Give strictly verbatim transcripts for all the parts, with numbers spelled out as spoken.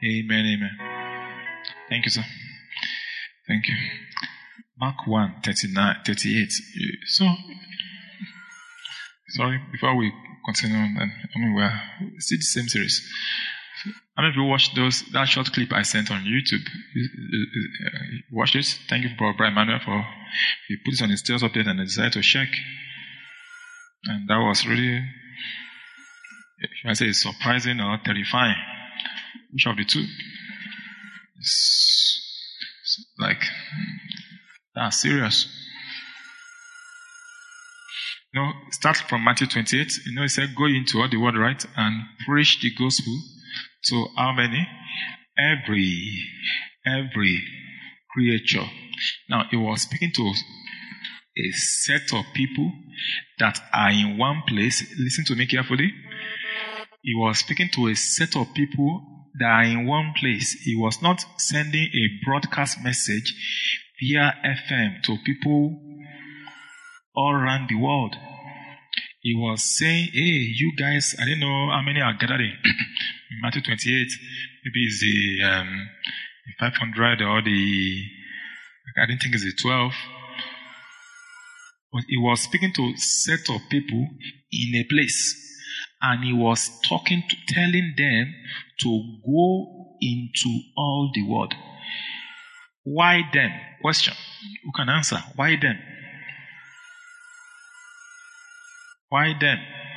Amen, amen. Thank you, sir. Thank you. Mark one, thirty-nine, thirty-eight. So, sorry, before we continue, I mean, we're still the same series. How many of you watched those, that short clip I sent on YouTube? Watch it. Thank you, Brother Brian Manuel, for he put it on his status update and I decided to check. And that was really, if I say it's surprising or terrifying, which of the two? It's, it's like, that's serious. You know, start from Matthew twenty-eight. You know, it said, go into all the world, right? And preach the gospel to how many? Every, every creature. Now, he was speaking to a set of people that are in one place. Listen to me carefully. He was speaking to a set of people that are in one place. He was not sending a broadcast message via F M to people all around the world. He was saying, hey, you guys, I don't know how many are gathered in Matthew twenty-eight. Maybe it's the, um, the five hundred or the, I didn't think it's the twelve. But he was speaking to a set of people in a place. And he was talking to, telling them to go into all the world. Why them? Question. Who can answer? Why them? Why them?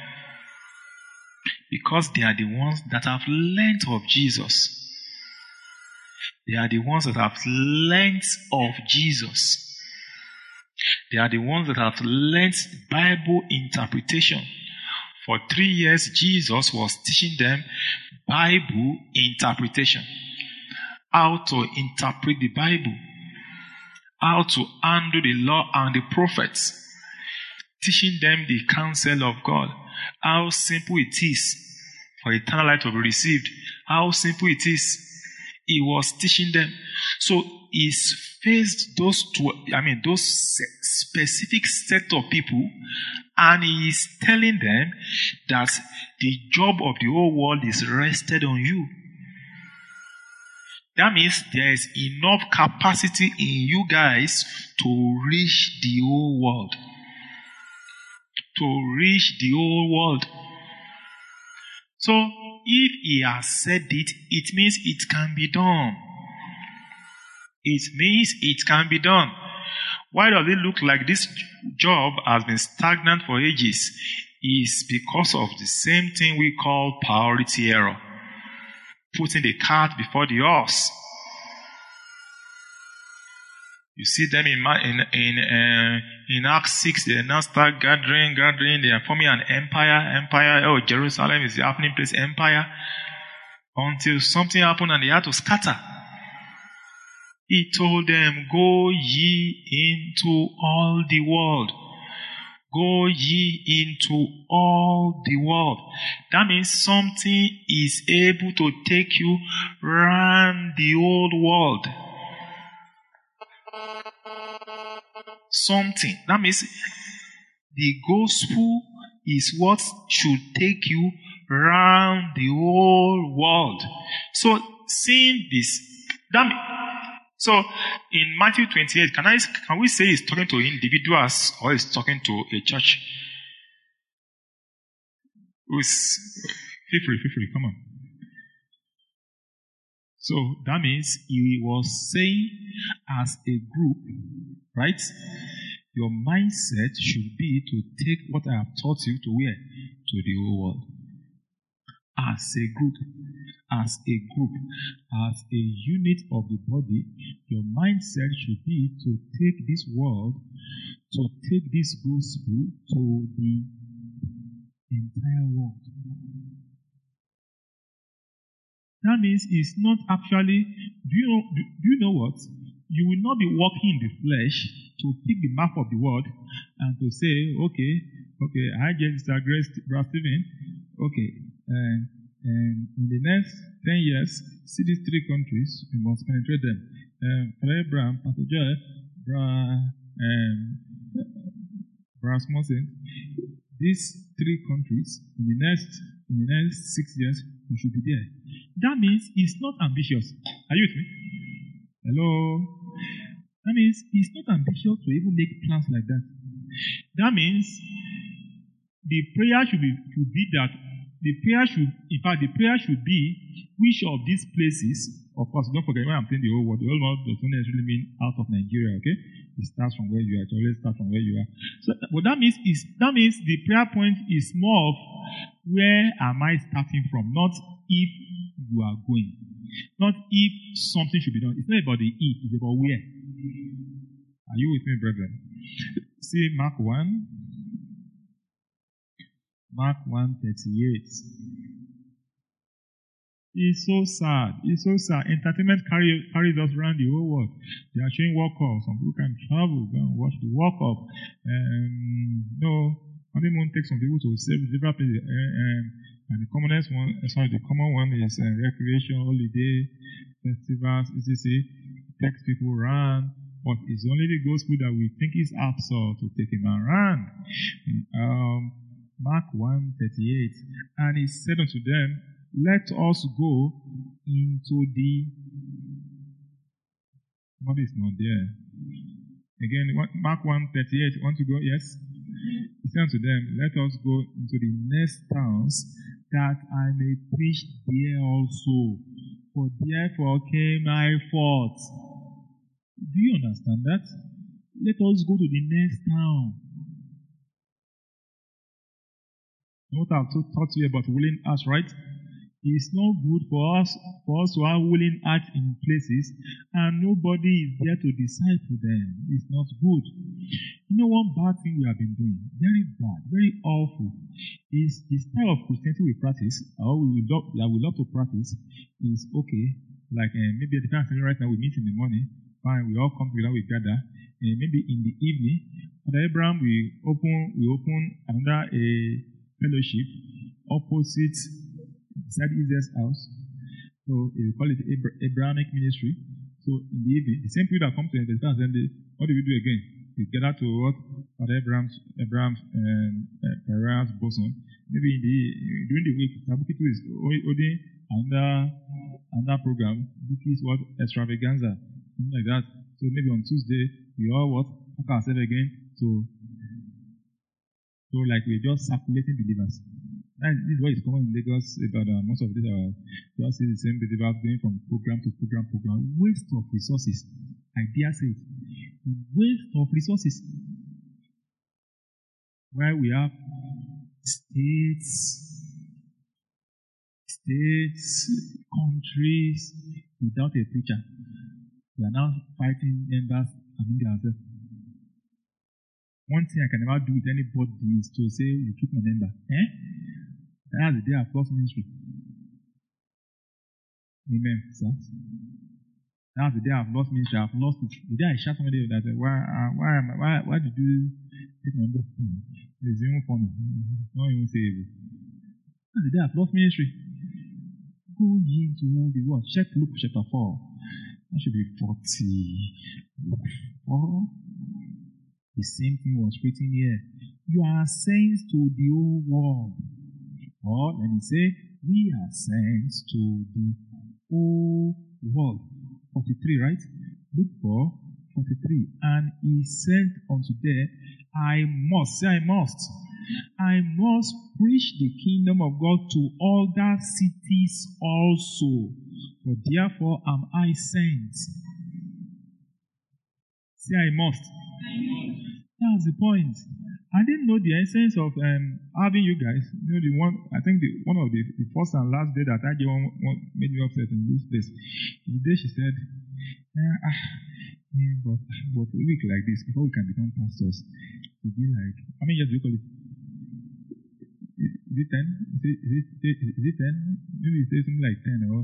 Because they are the ones that have learned of Jesus. They are the ones that have learned of Jesus. They are the ones that have learned Bible interpretation. For three years, Jesus was teaching them Bible interpretation. How to interpret the Bible. How to handle the law and the prophets. Teaching them the counsel of God. How simple it is for eternal life to be received. How simple it is. He was teaching them. So he's faced those two, I mean, those specific set of people, and he is telling them that the job of the whole world is rested on you. That means there is enough capacity in you guys to reach the whole world. To reach the whole world. So, if he has said it, it means it can be done. It means it can be done. Why does it look like this job has been stagnant for ages? It's because of the same thing we call priority error. Putting the cart before the horse. You see them in in in, uh, in Acts six. They now start gathering, gathering. They are forming an empire, empire. Oh, Jerusalem is the happening place, empire. Until something happened and they had to scatter. He told them, "Go ye into all the world. Go ye into all the world." That means something is able to take you around the whole world. Something. That means the gospel is what should take you around the whole world. So, seeing this, that means, so in Matthew twenty-eight, can I can we say he's talking to individuals or he's talking to a church? Who's, feel free, feel free, come on. So that means he was saying as a group, right? Your mindset should be to take what I have taught you to where? To the whole world. As a group, as a group, as a unit of the body, your mindset should be to take this world, to take this gospel to the entire world. That means it's not actually, do you know, do, do you know what? You will not be walking in the flesh to pick the map of the world and to say, okay, okay, I just Grace Stephen, okay, and, and in the next ten years, see these three countries, we must penetrate them. Um, Abraham, Pastor Joy, Bra, um, Rasmussen, these three countries, in the next, in the next six years, we should be there. That means he's not ambitious. Are you with me? Hello? That means he's not ambitious to even make plans like that. That means the prayer should be, should be that, the prayer should, in fact, the prayer should be, which of these places, of course, don't forget, when I'm saying the whole world, the whole world doesn't necessarily mean out of Nigeria, okay? It starts from where you are. It always starts from where you are. So, but that means is that means the prayer point is more of where am I starting from, not if you are going, not if something should be done. It's not about the if, it's about where. Are you with me, brethren? See Mark one. Mark one thirty-eight. It's so sad. It's so sad. Entertainment carry, carries us around the whole world. They are showing World Cup. Some people can travel, go and watch the World Cup. Um, no, honeymoon takes some people to several places. Um, and the commonest one, sorry, the common one is uh, recreation, holiday, festivals, et cetera. It takes people around. But it's only the gospel that we think is absurd to take him around. Um, Mark one thirty-eight. And he said unto them, let us go into the. What is not there? Again, Mark one thirty-eight. Want to go? Yes? He said to them, let us go into the next towns, that I may preach there also. For therefore came I forth. Do you understand that? Let us go to the next town. What I've talked to you about willing us, right? It's not good for us for us to have willing hearts in places and nobody is there to disciple them. It's not good. You know one bad thing we have been doing, very bad, very awful, is the style of Christianity we practice, or we will love, that we love to practice, is okay. Like uh, maybe at the kind of right now we meet in the morning, fine, we all come together, we gather, and maybe in the evening, Father Abraham, we open we open another a fellowship opposite beside Israel's house. So we call it Abra- Abrahamic ministry. So in the evening, the same people that come to the assembly, what do we do again? We gather to what Father Abraham's Abraham's um, uh, bosom. Maybe in the during the week, Tabukitu is holding another another program, which is what extravaganza, something like that. So maybe on Tuesday we all what talk ourselves again. So so like we're just circulating believers. And this is what is common in Lagos about uh, most of these are just see the same believers going from program to program, program. Waste of resources. I dare say it. Waste of resources. Where we have states, states, countries without a preacher. We are now fighting members among themselves. One thing I can never do with anybody is to say, you took my number. Eh? That's the day I've lost ministry. Amen, sir. That's the day I've lost ministry. I've lost it. The day I shot somebody that said, why, uh, why, am I, why, why did you take my number? It's even funny. It's not even sayable. That's the day I've lost ministry. Go ye into all the world. Check Luke chapter four. That should be forty. Luke four. The same thing was written here. You are sent to the whole world. Or, let me say, we are sent to the whole world. forty-three, right? Luke four, forty-three. And he said unto them, I must, say I must, I must preach the kingdom of God to other cities also. For therefore am I sent. Say I must. That's the point. I didn't know the essence of um, having you guys. You know, the one, I think the, one of the, the first and last day that I gave one, one made me upset in this place. The day she said, yeah, ah, yeah, but, but a week like this, before we can become pastors, it'd be like, how many years do you call it? Is, is it ten? Is it, is it, is it ten? Maybe you say something like ten or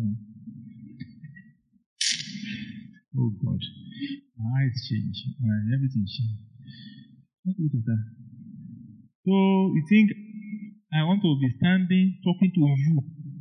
oh God. My eyes change. My everything changed. What do you think of that? So you think I want to be standing talking to you?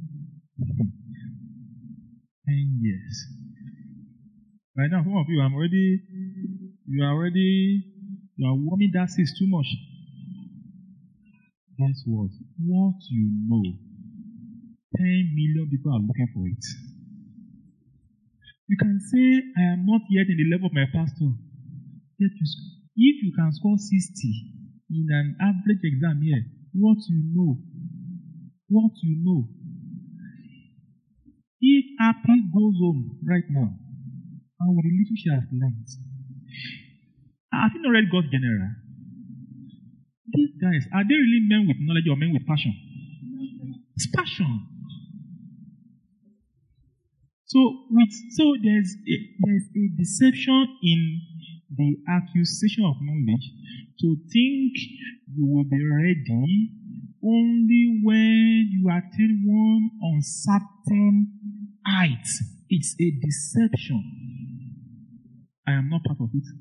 Ten years. Right now, some of you, I'm already, you are already, you are warming that seat too much. Guess what? What you know ten million people are looking for it. You can say, I am not yet in the level of my pastor. Yet you, if you can score sixty in an average exam here, what you know, what you know. If Happy goes home right now, and with the little she has learned, have you not read God's general? These guys, are they really men with knowledge or men with passion? It's passion. So, with, so there's a, there's a deception in the accusation of knowledge to think you will be ready only when you attain one uncertain height. It's a deception. I am not part of it.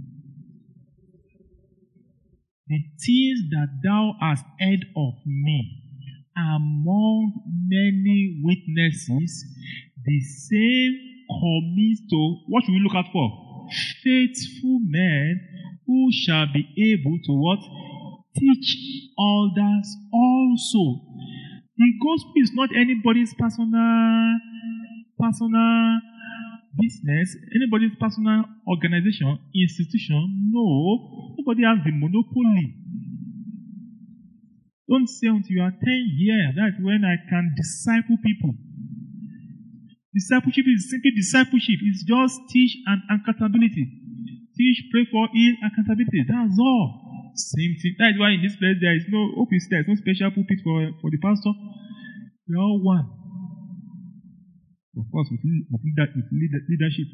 The things that thou hast heard of me among many witnesses, the same commits to, what should we look out for? Faithful men who shall be able to what? Teach others also. The gospel is not anybody's personal, personal business, anybody's personal organization, institution. No, nobody has the monopoly. Don't say until you are ten years, that's when I can disciple people. Discipleship is simply discipleship. It's just teach and accountability. Teach, pray for, heal, accountability. That's all. Same thing. That's why in this place there is no office, there is no special pulpit for, for the pastor. We're all one. Of course, with, with, with leadership.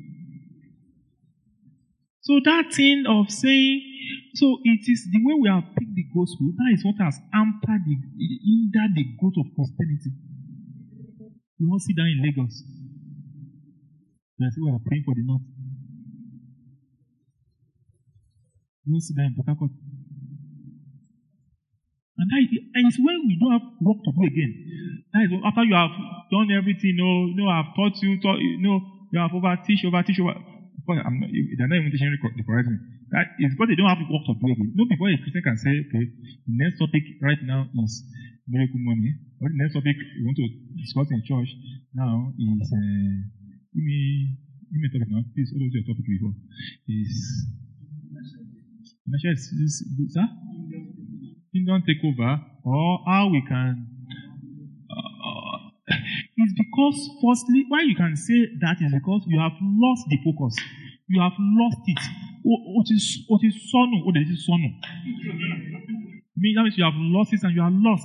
So that thing of saying, so it is the way we have picked the gospel, that is what has hampered the, hindered the growth of Christianity. We won't sit down in Lagos. We are praying for the north. We won't sit down in Port Harcourt. And that is, and it's when we don't have work to do again. That is after you have done everything, you know, you know, I've taught you, taught, you know, you have over teach, over teach, over. I'm not, they're not even teaching the correct me. That is because they don't have work to do again. No, before a Christian can say, okay, the next topic right now is miracle money. Or the next topic we want to discuss in church now is, uh, give me, give me a topic now. Please, what was your topic before? Is, I'm sure it's, is, sir? Kingdom takeover, or how we can, uh, it's because, firstly, why you can say that is because you have lost the focus. You have lost it. What is, what is sonu? What is sonu? I mean, that means you have lost it and you are lost.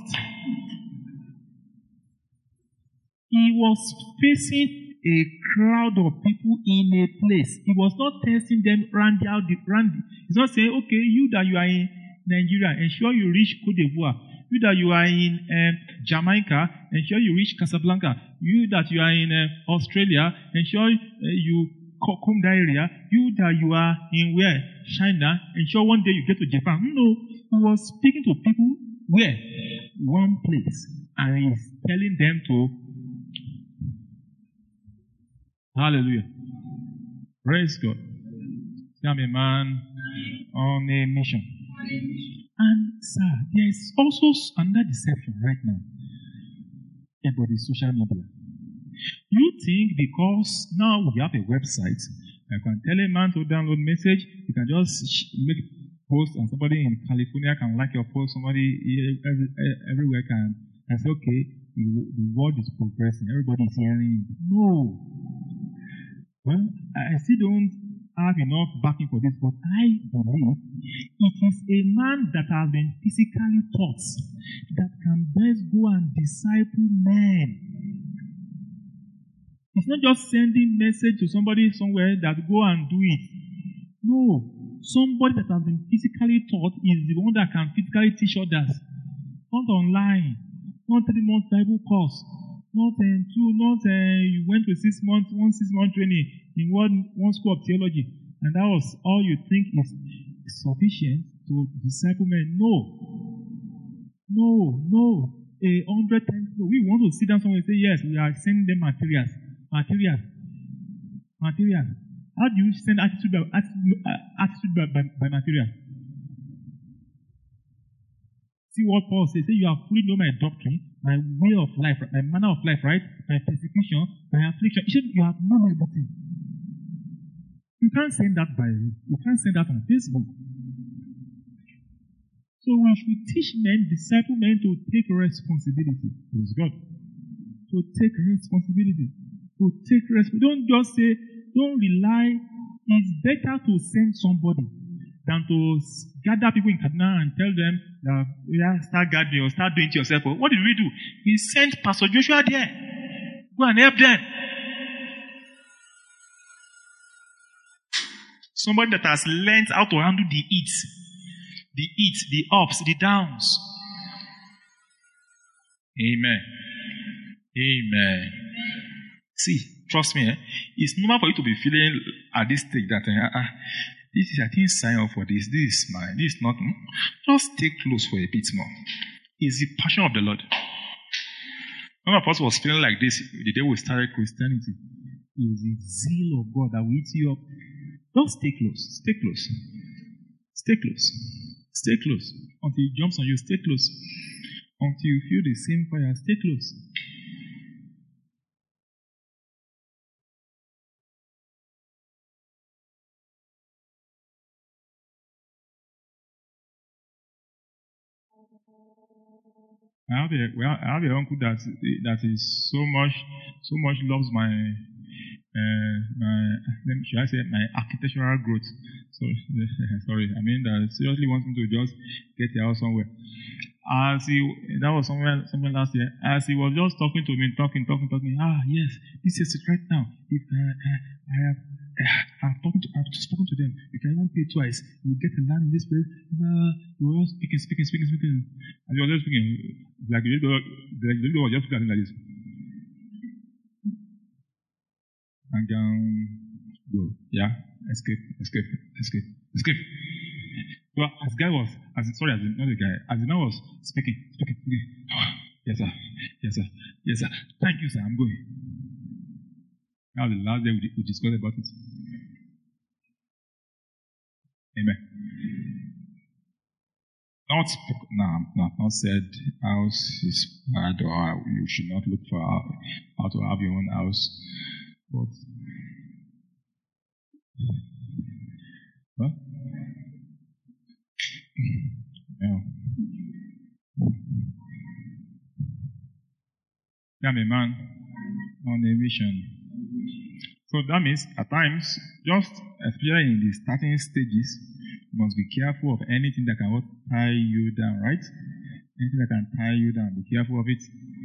He was facing a crowd of people in a place. He was not testing them round out the round. He's not saying, okay, you that you are in Nigeria, ensure you reach Cote d'Ivoire. You that you are in um, Jamaica, ensure you reach Casablanca. You that you are in uh, Australia, ensure uh, you come that area. You that you are in where? China, ensure one day you get to Japan. No, he was speaking to people where? One place. And he's telling them to hallelujah. Praise God. I'm a man on a mission. And sir, there is also another deception right now about the social media. You think because now we have a website, I can tell a man to download message, you can just make post and somebody in California can like your post, somebody every, everywhere can, and say, okay, the, the world is progressing, everybody is hearing. No. Well, I still don't have enough backing for this, but I believe it is a man that has been physically taught that can best go and disciple men. It's not just sending message to somebody somewhere that go and do it. No. Somebody that has been physically taught is the one that can physically teach others. Not online. Not three months Bible course. Not uh, two, not uh, you went to six months, one six month training in one, one school of theology. And that was all you think is sufficient to disciple men. No. No, no. A hundred times no. We want to sit down somewhere and say, yes, we are sending them materials. Materials. Materials. How do you send attitude by, attitude, uh, attitude by, by, by material? See what Paul says. Say, you have fully known my doctrine, my way of life, my manner of life, right? My persecution, my affliction. He said, you have known everything. You can't send that by you can't send that on Facebook. So we should teach men, disciple men to take responsibility. Praise God. To take responsibility. To take responsibility. Don't just say, don't rely. It's better to send somebody than to gather people in Kaduna and tell them that, yeah, start gathering or start doing it yourself. What did we do? We sent Pastor Joshua there. Go and help them. Somebody that has learned how to handle the eats, the eats, the ups, the downs. Amen. Amen. See, trust me, eh? It's normal for you to be feeling at this stage that uh, uh, this is, I didn't sign up for this. This is mine. This is not. Hmm? Just stay close for a bit more. It's the passion of the Lord. One of us was feeling like this the day we started Christianity. It's the zeal of God that will eat you up. Just stay close. Stay close. Stay close. Stay close. Until he jumps on you, stay close. Until you feel the same fire, stay close. I have a well, I have a uncle that that is so much so much loves my uh, my should I say my architectural growth. So sorry, I mean that seriously wants me to just get a house somewhere. As he that was somewhere somewhere last year. As he was just talking to me, talking, talking, talking. Ah yes, this is it right now. If uh, uh, I have. I've spoken to, I've spoken to them. You can even pay twice. You will get a land in this place. Uh, you were all speaking, speaking, speaking, speaking. And you were just speaking. Like the little was just looking at him like this. And um, go. Yeah. Escape, escape, escape, escape. So as the guy was, as sorry, as the, not the guy, as the man was speaking, speaking, speaking. Yes, sir. Yes, sir. Yes, sir. Thank you, sir. I'm going. Now the last day we, we discussed about it. Amen. Not no, no, not said house is bad or you should not look for how to have your own house. But what? Yeah. I'm a man on a mission. So that means at times, just especially in the starting stages, you must be careful of anything that can tie you down, right? Anything that can tie you down, be careful of it.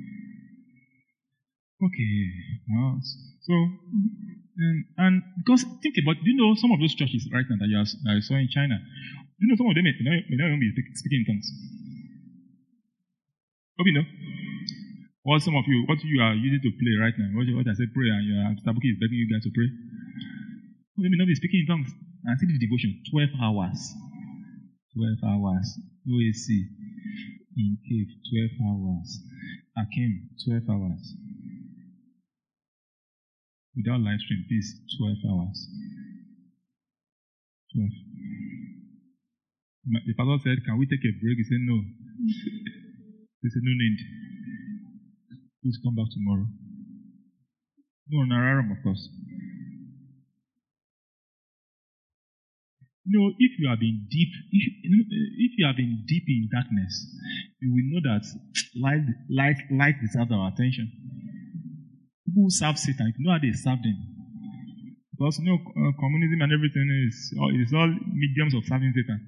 Okay. Uh, so, and, and because think about, do you know some of those churches right now that you, are, that you saw in China? Do you know some of them may not, may not even be speaking in tongues? Hope you know. What some of you, what you are using to play right now, what, what I said pray, and your Tabuki is begging you guys to pray. Let me not be speaking in tongues. And see the devotion, twelve hours. twelve hours. O A C. In cave, twelve hours. Akim, twelve hours. Without live stream, please, twelve hours. twelve. The pastor said, can we take a break? He said, no. He said, no need. Please come back tomorrow. No, Nararam, of course. No, if you have been deep, if, if you have been deep in darkness, you will know that light, light, light deserves our attention. People who serve Satan, you know how they serve them. Because you know, uh, communism and everything is it's all mediums of serving Satan.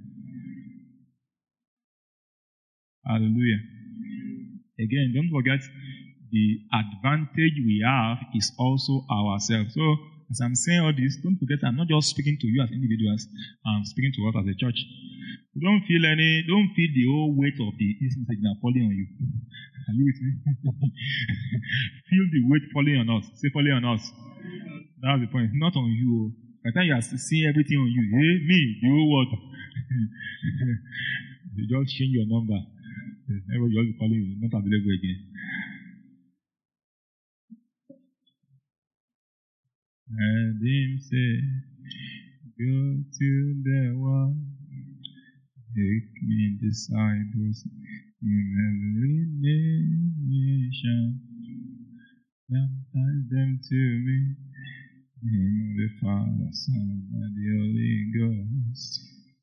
Hallelujah. Again, don't forget, the advantage we have is also ourselves. So, as I'm saying all this, don't forget I'm not just speaking to you as individuals, I'm speaking to us as a church. So don't feel any, don't feel the whole weight of the message now falling on you. Are you with me? Feel the weight falling on us. Say falling on us. That's the point. Not on you. By the time you are seeing everything on you, hey, me, the whole world. You just change your number. Everybody will be calling you, not available again. And him say, go to the world, make me disciples. in every nation. Baptize them to me. In the Father, Son, and the Holy Ghost.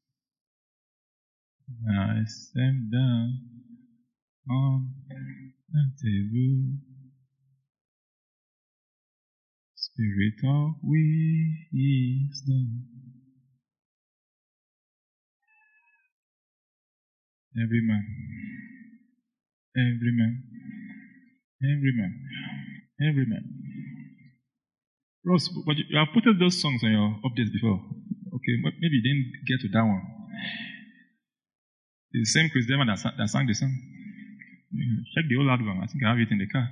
I step down on the table. Spirit of wisdom. Every man, every man, every man, every man. Ross, but you, you have put those songs on your updates before. Okay, but maybe you didn't get to that one. It's the same Chris Devon that, that sang the song. Check the whole album. I think I have it in the car.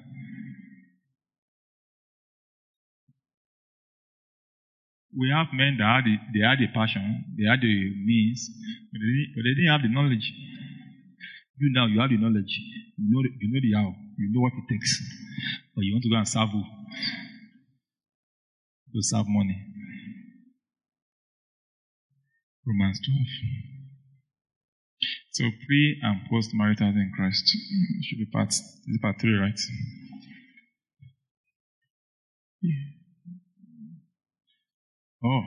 We have men that had the, they had the passion, they had the means, but they, didn't, but they didn't have the knowledge. You now, you have the knowledge. You know the, you know the how. You know what it takes. But you want to go and serve who? To serve money. Romans twelve. So pre and post marital in Christ should be part. This is part three, right? Yeah. Oh.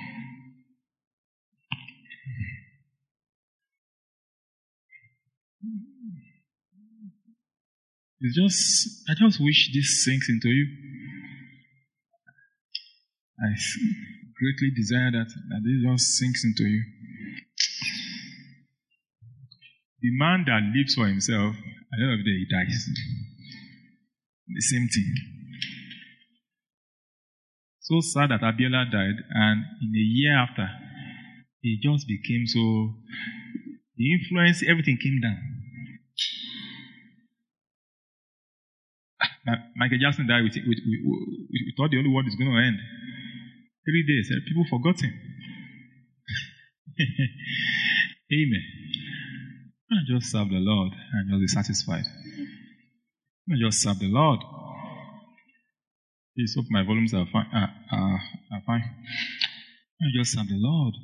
It's just, I just wish this sinks into you. I greatly desire that, that this just sinks into you. The man that lives for himself, at the end of the day, he dies. The same thing. So sad that Abiola died, and in a year after, he just became so, the influence, everything came down. Michael Jackson died with, with, with, with, we thought the only world is going to end. Three days, and people forgot him. Amen. Not just serve the Lord and just be satisfied. Not just serve the Lord. Please hope my volumes are fine. Uh, uh, are fine. Not just serve the Lord.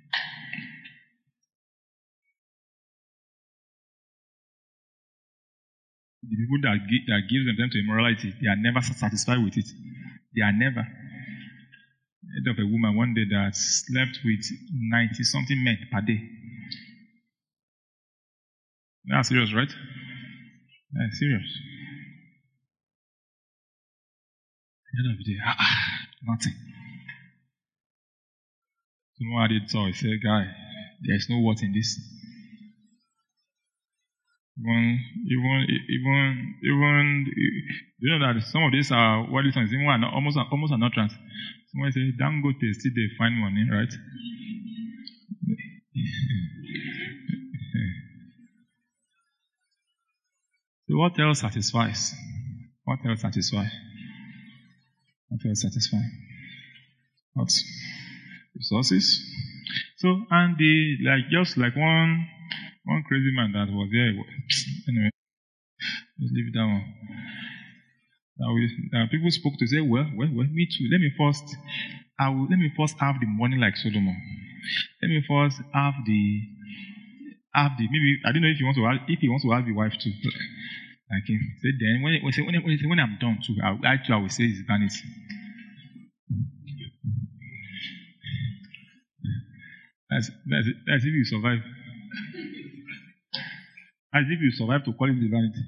The people that give, that give themselves to immorality, they are never satisfied with it. They are never. I heard of a woman one day that slept with ninety something men per day. That's serious, right? That's serious. At the end of the day, ah, ah, nothing. Someone did so I said, guy, there is no worth in this. Even, even, even, even, you know that some of these are worldly songs, even are not, almost, almost are not trans. Someone say, Dangote, still they find money, right? So what else satisfies? What else satisfies? What else satisfies? What? Resources? So, and the, like, just like one, one crazy man that was there. Anyway, let's leave that one. Now, we, uh, people spoke to say, well, well, well, me too. Let me first, I will, let me first have the money like Solomon. Let me first have the, have the, maybe, I don't know if he wants to have, if he wants to have a wife too. Like him. Say then, when, when, when, when, when I'm done too, I, I too, I will say it's vanity. That's, that's, that's if you survive. As if you survive to call it the vanity.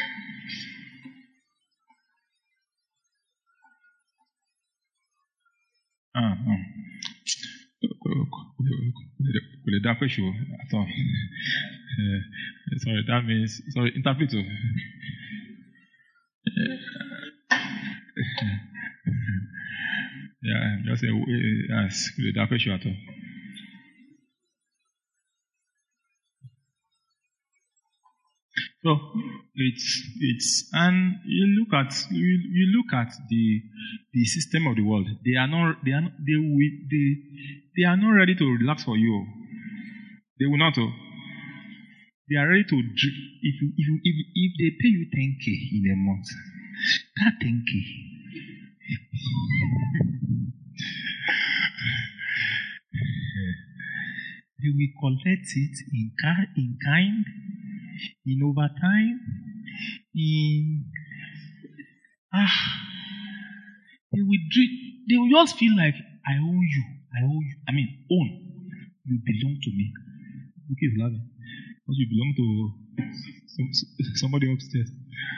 Ah, ah. Sorry, that means, sorry, interpret. Yeah, just say, yes, at all. So it's it's and you look at you, you look at the the system of the world. They are not they are not, they will they they are not ready to relax for you. They will not. Oh. They are ready to if you, if you, if if they pay you ten k in a month, that ten k. They will collect it in, in kind. in overtime, in ah, they will dre- they will just feel like I own you, I owe you. I mean, own. You belong to me. Who is laughing? Because you belong to some, somebody upstairs.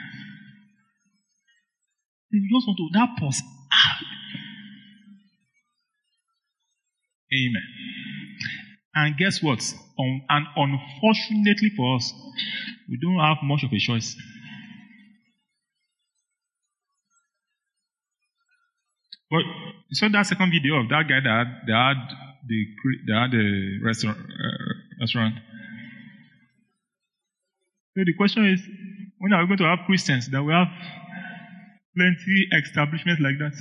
They just want to that pause. Ah. Amen. And guess what? Um, and unfortunately for us, we don't have much of a choice. But you saw that second video of that guy that had, that had the that had the restaurant uh, restaurant. So the question is, when are we going to have Christians that will have plenty establishments like that?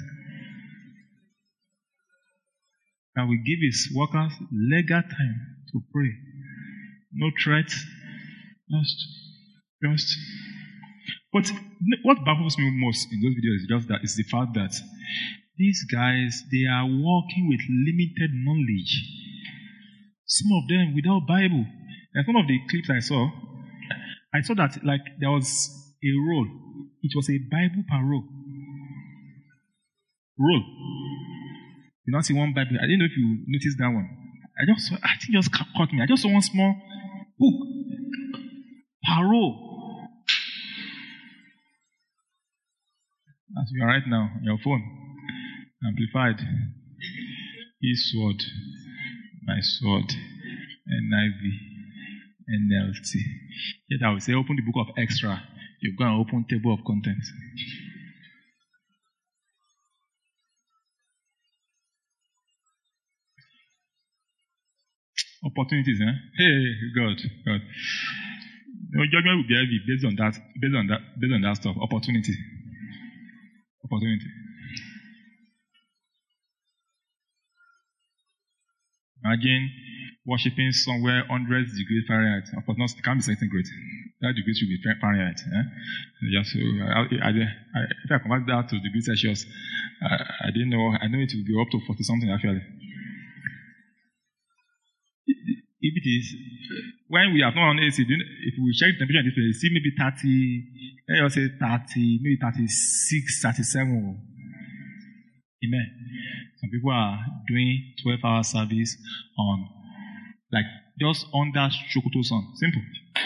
And we give his workers legal time to pray. No threats. Just, just. But what baffles me most in those videos is just that is the fact that these guys, they are working with limited knowledge. Some of them without Bible. And some of the clips I saw, I saw that like there was a roll. It was a Bible per roll. Roll. You don't see one Bible. I didn't know if you noticed that one. I just saw, I think it just caught me. I just saw one small book. Parole. As you are right now, your phone. Amplified. His sword. My sword. N I V. N L T. Yet I will say open the book of extra. You go and open table of contents. Opportunities, eh? Hey, God, God. No judgment will be heavy based on that, based on that, based on that stuff. Opportunity. Opportunity. Imagine worshipping somewhere hundreds degrees Fahrenheit. Of course, not, it can't be centigrade. That degree should be Fahrenheit. Eh? Just, so, I, I, I, if I convert that to degrees Celsius, I, I didn't know. I know it will go up to forty something actually. If it is, when we have not on A C, if we check the temperature in this place, you see maybe thirty, let's say thirty, maybe thirty-six, thirty-seven. Amen. Some people are doing twelve hour service on, like, just under Shokoto sun. Simple.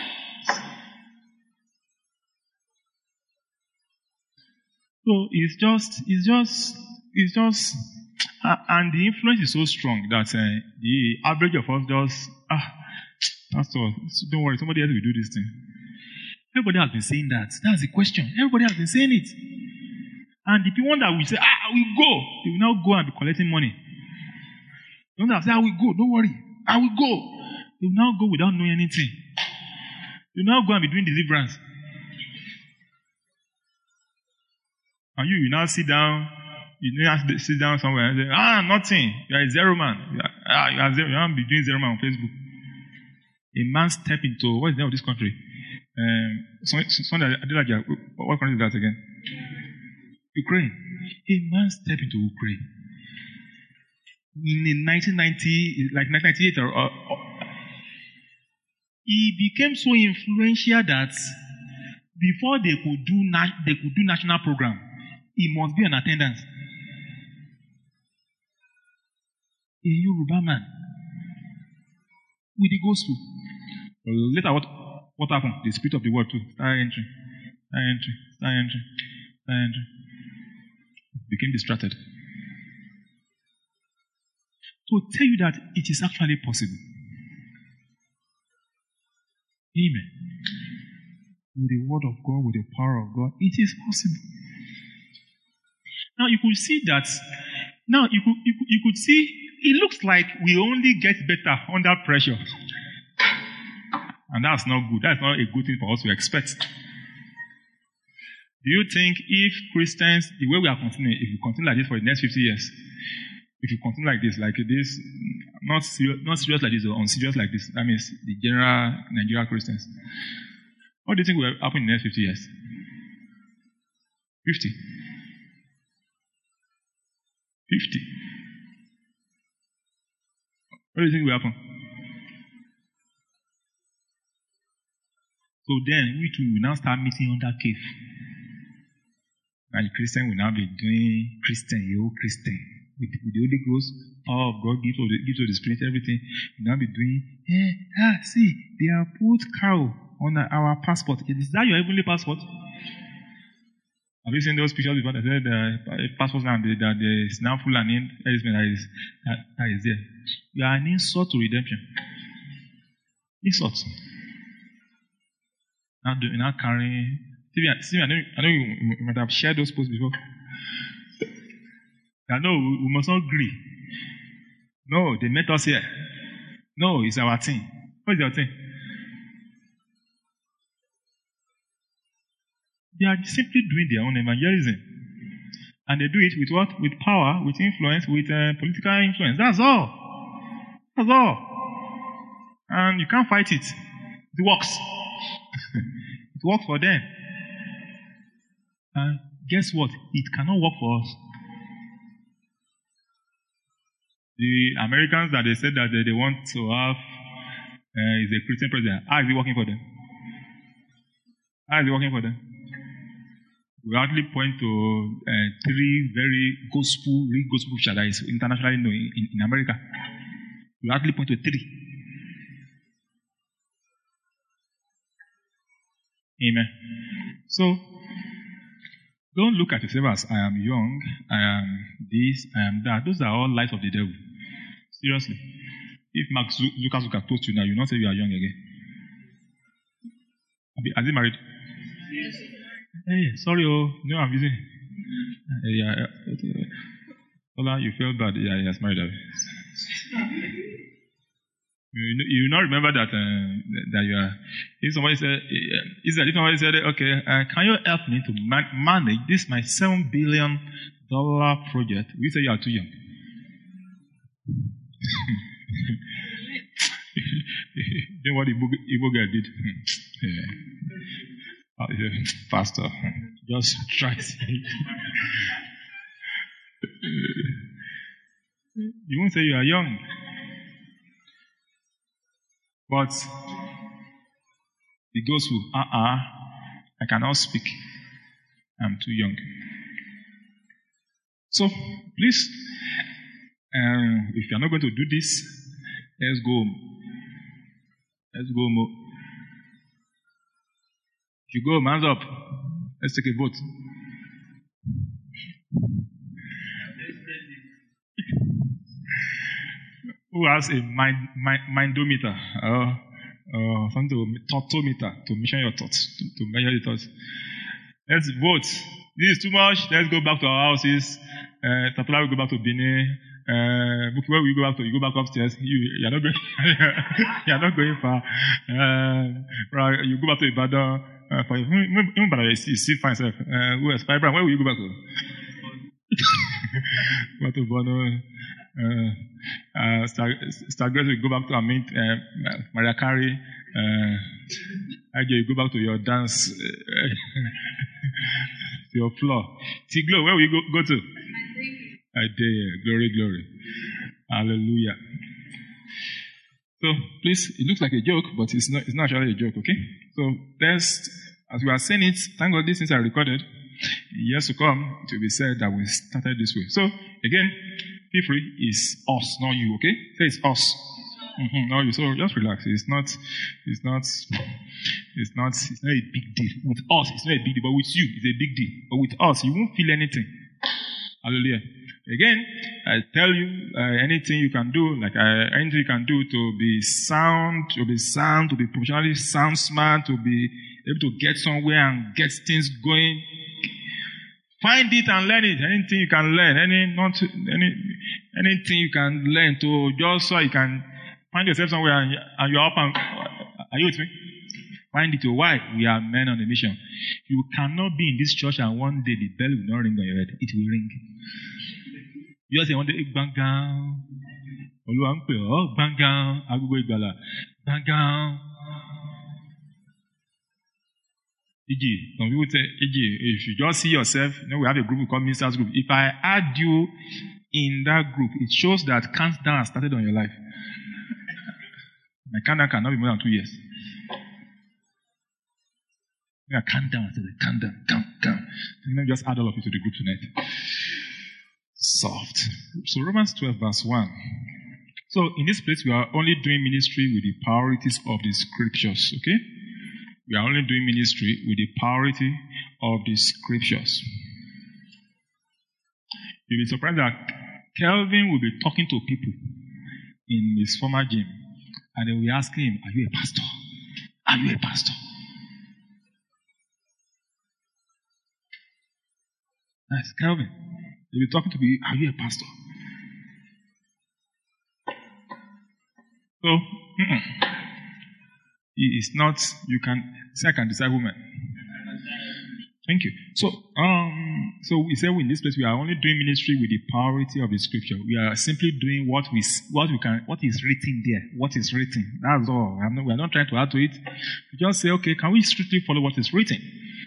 So it's just, it's just, it's just, uh, and the influence is so strong that uh, the average of us just, ah, that's all. Don't worry, somebody else will do this thing. Everybody has been saying that. That's the question. Everybody has been saying it. And the people that will say, ah, I will go, they will now go and be collecting money. The ones that say, I will go, don't worry, I will go. They will now go without knowing anything. They will now go and be doing deliverance. And you will now sit down, you now sit down somewhere and say, ah, nothing, you are a zero man. You are, ah, you are zero, you will be doing zero man on Facebook. A man step into, what is the name of this country? Um, Sunday, what country is that again? Ukraine. A man stepped into Ukraine. In nineteen ninety, like nineteen ninety-eight, or, or, or, he became so influential that before they could do na- they could do national program, he must be in attendance. A Yoruba man with the gospel. Well, later, what what happened? The spirit of the word too started entering, started entering, started entering, started entering. Became distracted. To tell you that it is actually possible. Amen. With the word of God, with the power of God, it is possible. Now you could see that. Now you could you could, you could see it looks like we only get better under pressure, and that's not good. That's not a good thing for us to expect. Do you think if Christians, the way we are continuing, if we continue like this for the next fifty years, if you continue like this, like this, not serious, not serious like this, or unserious like this, that means the general Nigerian Christians, what do you think will happen in the next fifty years? fifty. fifty. What do you think will happen? So So then we too will now start meeting under cave. And the Christian will now be doing Christian, you Christian. With, with the Holy Ghost, power of God, gift of the, gift of the Spirit, everything. Will now be doing, eh, ah, see, they have put cow on our passport. Is that your heavenly passport? Have you seen those pictures before? They said the uh, passports now, that there is now full and in, that is, that, that is there. You are an insult to redemption. Insult. Now, do, now carrying. See, see, I know, I know you, you might have shared those posts before. I know we, we must not agree. No, they met us here. No, it's our thing. What is your thing? They are simply doing their own evangelism. And they do it with what? With power, with influence, with uh, political influence. That's all. That's all. And you can't fight it. It works. It works for them. And guess what? It cannot work for us. The Americans that they said that they, they want to have uh, is a Christian president. How is it working for them? How is it working for them? We hardly point to uh, three very gospel, real gospel preachers that is internationally known in, in, in America. We hardly point to three. Amen. So, don't look at yourself as I am young, I am this, I am that. Those are all lies of the devil. Seriously. If Mark Lucas look at post you now, you will not say you are young again. Has he married? Yes. Hey, sorry, oh, no, I'm busy. Uh, yeah, uh, Ola, you feel bad. Yeah, he has married. You, you not remember that uh, that you are. If somebody said, if somebody said, okay, uh, can you help me to man- manage this my seven billion dollar project? We say you are too young. Then what Igbo, Igbo guy did? Yeah. Pastor, just try it. You won't say you are young. But the gospel, uh-uh, I cannot speak. I'm too young. So, please, um, if you're not going to do this, let's go home. Let's go home. If you go, hands up. Let's take a vote. Who has a mind, mind, mindometer or uh, something to thoughtometer to measure your thoughts, to, to measure your thoughts? Let's vote. This is too much. Let's go back to our houses. Uh, Tapala will go back to Benin. Uh, where will you go back to? You go back upstairs. You, you are not going. You are not going far. Uh, right, you go back to Ibadan. Uh, for even but I see, see fine self. Uh, who else? Fiber, where will you go back to? Go to Bono. Uh, uh, Stargrace will go back to Amit, uh, Maria Carey. Uh, I you go back to your dance, uh, to your floor. Tiglo, where will you go, go to? I dare. Glory, glory. Hallelujah. So, please, it looks like a joke, but it's not, it's not actually a joke, okay? So, there's, as we are saying it, thank God these things are recorded. In years to come, it will be said that we started this way. So, again, feel free, it's us, not you, okay? Say it's us. Mm-hmm, not you. So, just relax. It's not, it's not, it's not, it's not a big deal. With us, it's not a big deal, but with you, it's a big deal. But with us, you won't feel anything. Hallelujah. Again, I tell you, uh, anything you can do, like uh, anything you can do to be sound, to be sound, to be professionally sound, smart, to be able to get somewhere and get things going. Find it and learn it. Anything you can learn, any not any anything you can learn to just so you can find yourself somewhere and, and you're up and are you with me? Find it. Why? We are men on a mission. You cannot be in this church and one day the bell will not ring on your head. It will ring. You just say one day, bang down. Oh, bang down. Agogo Igbala. Bang down. E G. Some people say, E G, if you just see yourself, you know, we have a group we call Ministers Group. If I add you in that group, it shows that countdown has started on your life. My countdown cannot be more than two years. Yeah, calm down. Calm down. Calm, calm. Let me just add all of you to the group tonight. Soft. So Romans twelve verse one. So in this place, we are only doing ministry with the priorities of the scriptures, okay? We are only doing ministry with the priority of the scriptures. You'll be surprised that Kelvin will be talking to people in his former gym, and they will be asking him, are you a pastor? Are you a pastor? That's Kelvin. They'll be talking to me, are you a pastor? So, mm-mm. It's not, you can, say I can decide women. Thank you. So, um, so we say in this place we are only doing ministry with the priority of the scripture. We are simply doing what we, what we can, what is written there. What is written. That's all. I'm not, we are not trying to add to it. We just say, okay, can we strictly follow what is written?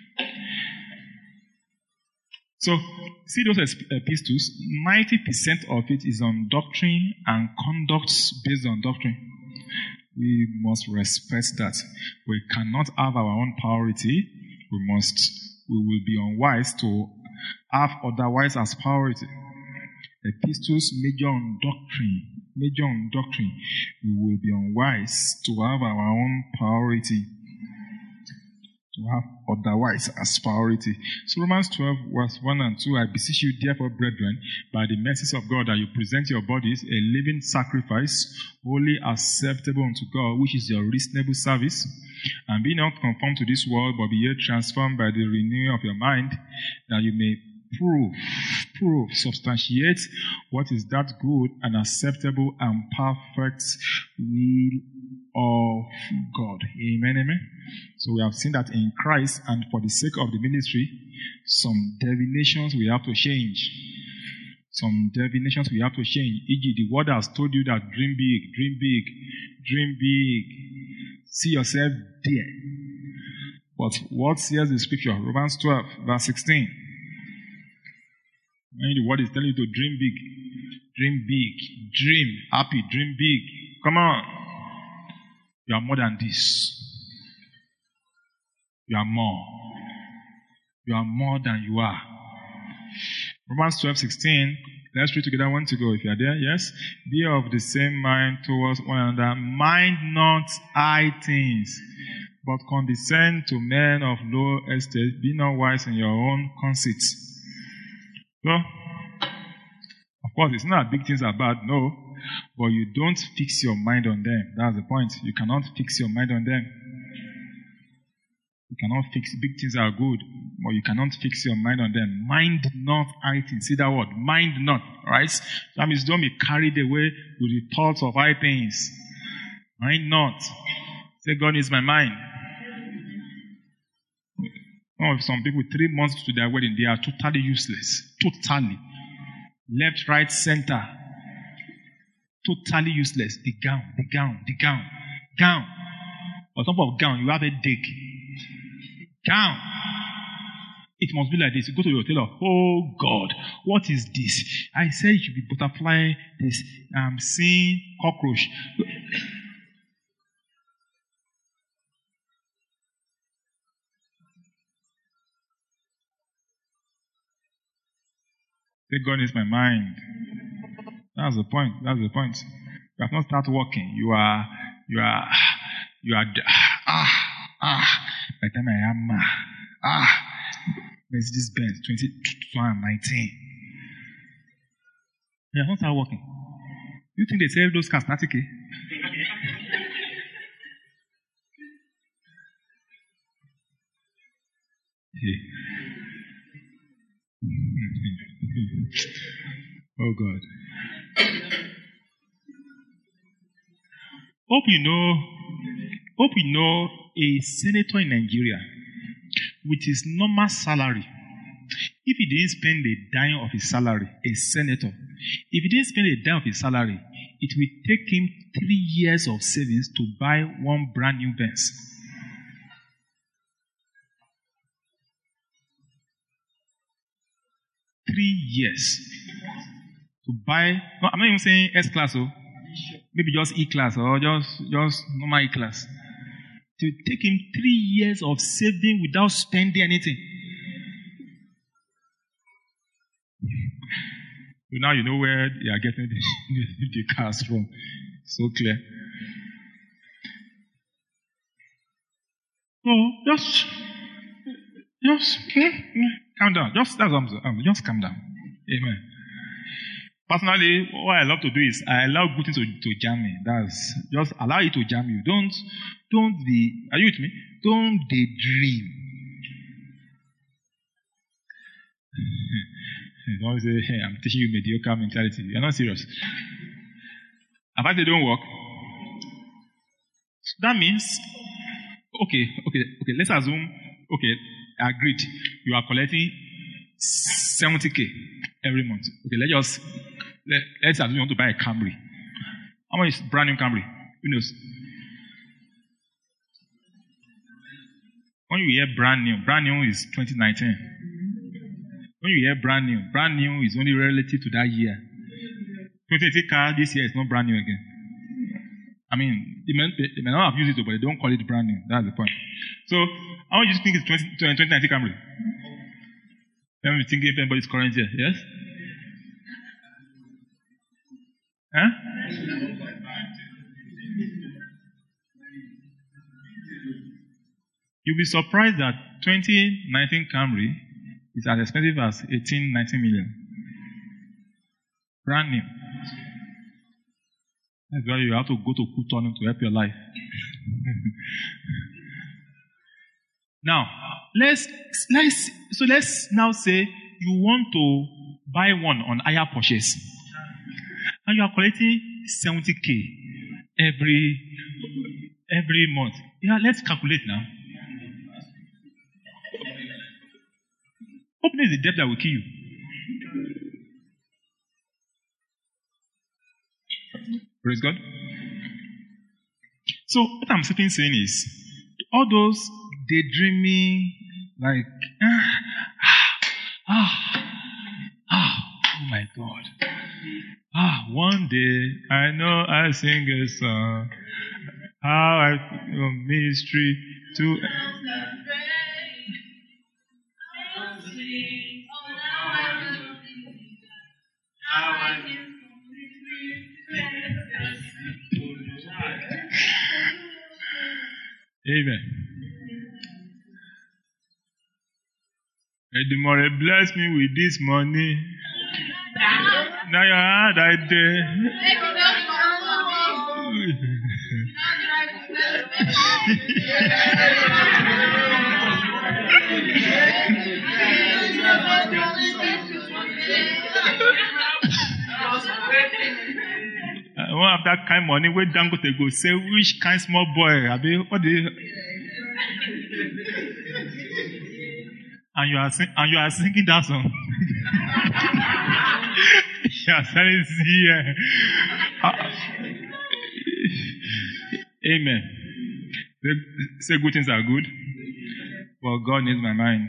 So, see those epistles, ninety percent of it is on doctrine and conduct based on doctrine. We must respect that. We cannot have our own priority. We must, we will be unwise to have otherwise as priority. Epistles major on doctrine, major on doctrine. We will be unwise to have our own priority. To have otherwise as priority. So Romans twelve, verse one and two, I beseech you, therefore, brethren, by the mercies of God, that you present your bodies a living sacrifice, wholly acceptable unto God, which is your reasonable service. And be not conformed to this world, but be ye transformed by the renewing of your mind, that you may prove, prove, substantiate what is that good and acceptable and perfect will of God. Amen, amen. So we have seen that in Christ, and for the sake of the ministry, some divinations we have to change. Some divinations we have to change. for example, the word has told you that dream big, dream big, dream big. See yourself there. But what says the scripture? Romans twelve, verse sixteen. When the word is telling you to dream big, dream big, dream happy, dream big. Come on. You are more than this. You are more. You are more than you are. Romans twelve, sixteen. Let's read together. One to go. If you are there, yes. Be of the same mind towards one another. Mind not high things, but condescend to men of low estate. Be not wise in your own conceits. So, of course, it's not that big things are bad, no. But you don't fix your mind on them. That's the point. You cannot fix your mind on them. You cannot fix, big things are good, but you cannot fix your mind on them. Mind not high things. See that word, mind not, right? That means don't be carried away with the thoughts of high things. Mind not. Say, God is my mind. Oh, some people, three months to their wedding, they are totally useless. Totally. Left, right, center. Totally useless. The gown, the gown, the gown. Gown. On top of gown, you have a dick. Gown. It must be like this. You go to your tailor. Oh God, what is this? I said it should be butterfly. This. I'm seeing cockroach. Say, God is my mind. That's the point. That's the point. You have not started walking. You are, you are, you are, ah, ah. By the time I am, ah, there's this Benz, twenty nineteen. You have not started walking. You think they sell those cars statically? Oh God. Hope you know, hope you know a senator in Nigeria with his normal salary. If he didn't spend a dime of his salary, a senator, if he didn't spend a dime of his salary, it will take him three years of savings to buy one brand new Benz. Three years to buy. No, I'm not even saying S class, oh, maybe just E class or just just normal E class. to take him three years of saving without spending anything. So now you know where they are getting the, the, the cars from. So clear. So just, just calm down. Just that's what I'm saying. Just calm down. Amen. Personally, what I love to do is I allow good things to, to jam me. That's just allow it to jam you. Don't don't be. Are you with me? Don't daydream. Don't say, hey, I'm teaching you mediocre mentality. You're not serious. If I say don't work, that means okay, okay, okay. Let's assume okay, agreed. You are collecting seventy k every month. Okay, let's just let, let's assume you want to buy a Camry. How much is brand new Camry? Who knows? When you hear brand new, brand new is twenty nineteen. When you hear brand new, brand new is only relative to that year. twenty eighteen car this year is not brand new again. I mean, they may, they may not have used it, but they don't call it brand new. That's the point. So, how much do you think is twenty nineteen Camry? Let me think if anybody's current here. Yes? Huh? You'll be surprised that twenty nineteen Camry is as expensive as eighteen, nineteen million. Brand new. That's why you have to go to Cotonou to help your life. Now, let's let's so let's now say you want to buy one on hire purchase, and you are collecting seventy k every every month. Yeah, let's calculate now. Opening is the debt that will kill you. Praise God. So what I'm simply saying is, all those daydreaming, like, ah, ah, ah, oh my God. Ah, one day I know I sing a song, how I do ministry to. Amen. Edumore, bless me with this money. Now your hand I dare. I want have that kind of money where Dangote go say which kind small boy. I mean, what do you? And you are sing, and you are singing that song. You are saying here. Amen. Say, say good things are good, but God needs my mind.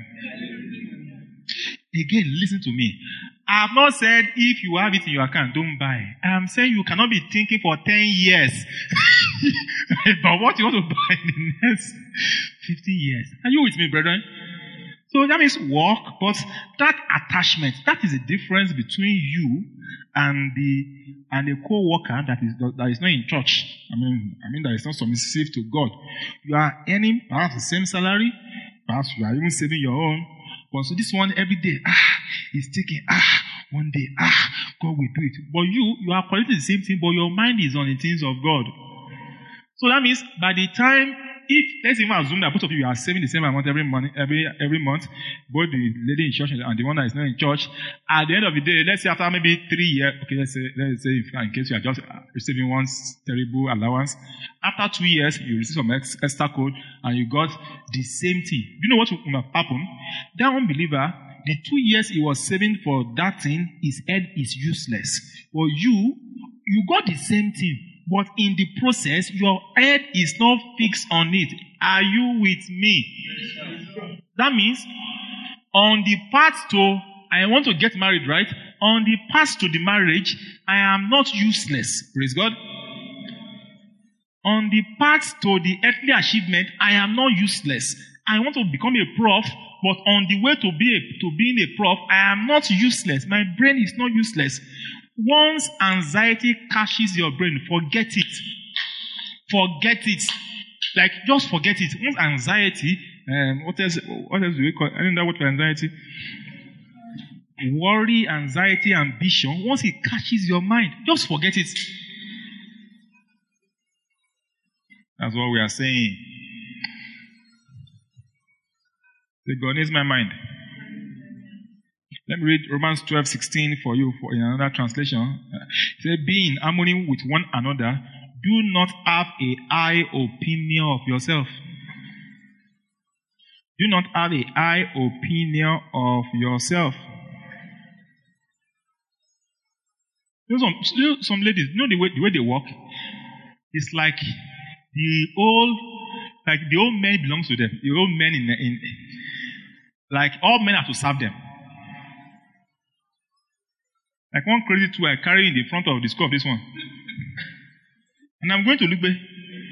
Again, listen to me. I have not said if you have it in your account, don't buy. I am saying you cannot be thinking for ten years about what you want to buy in the next fifty years. Are you with me, brethren? So that means work, but that attachment, that is the difference between you and the and a co-worker that is that is not in church. I mean, I mean that is not submissive to God. You are earning perhaps the same salary, perhaps you are even saving your own. But so this one every day, ah, is taking, ah, one day, ah, God will do it. But you, you are collecting the same thing, but your mind is on the things of God. So that means by the time, if let's even assume that both of you are saving the same amount every month, every every month, both the lady in church and the one that is not in church, at the end of the day, let's say after maybe three years, okay, let's say let's say if, in case you are just receiving one terrible allowance, after two years you receive some ex, extra code and you got the same thing. Do you know what will happen? That unbeliever, the two years he was saving for that thing, his head is useless. But you, you got the same thing. But in the process, your head is not fixed on it. Are you with me? That means, on the path to, I want to get married, right? On the path to the marriage, I am not useless. Praise God. On the path to the earthly achievement, I am not useless. I want to become a prof, but on the way to be a, to being a prof, I am not useless. My brain is not useless. Once anxiety catches your brain, forget it. Forget it. Like, just forget it. Once anxiety, um, what else, what else do we call it? I don't know what for anxiety. Worry, anxiety, ambition. Once it catches your mind, just forget it. That's what we are saying. Say, God needs my mind. Let me read Romans twelve sixteen for you for in another translation. It says, be in harmony with one another. Do not have a high opinion of yourself. Do not have a high opinion of yourself. You know, some, you know, some ladies, you know the way, the way they walk? It's like the old, like the old men belongs to them. The old men in, in like all men have to serve them. Like one crazy tool I carry in the front of the skull of this one. And I'm going to look back.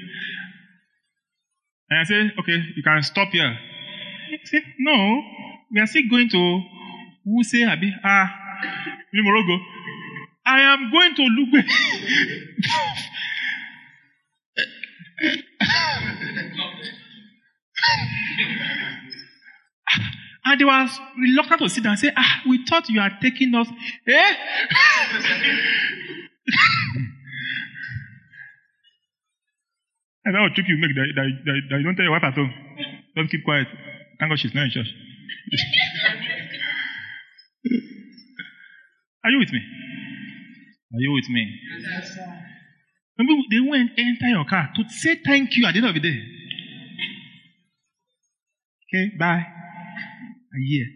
And I say, okay, you can stop here. I say, no, we are still going to who say Abi? Ah, Morogo. I am going to look back. And they were reluctant to sit down and say, ah, we thought you are taking us. Eh? And that will trick you make that, that, that, that you don't tell your wife at home. Don't keep quiet. Thank God she's not in church. Are you with me? Are you with me? Yes, sir. Remember, they went enter your car to say thank you at the end of the day. Okay, bye. A year.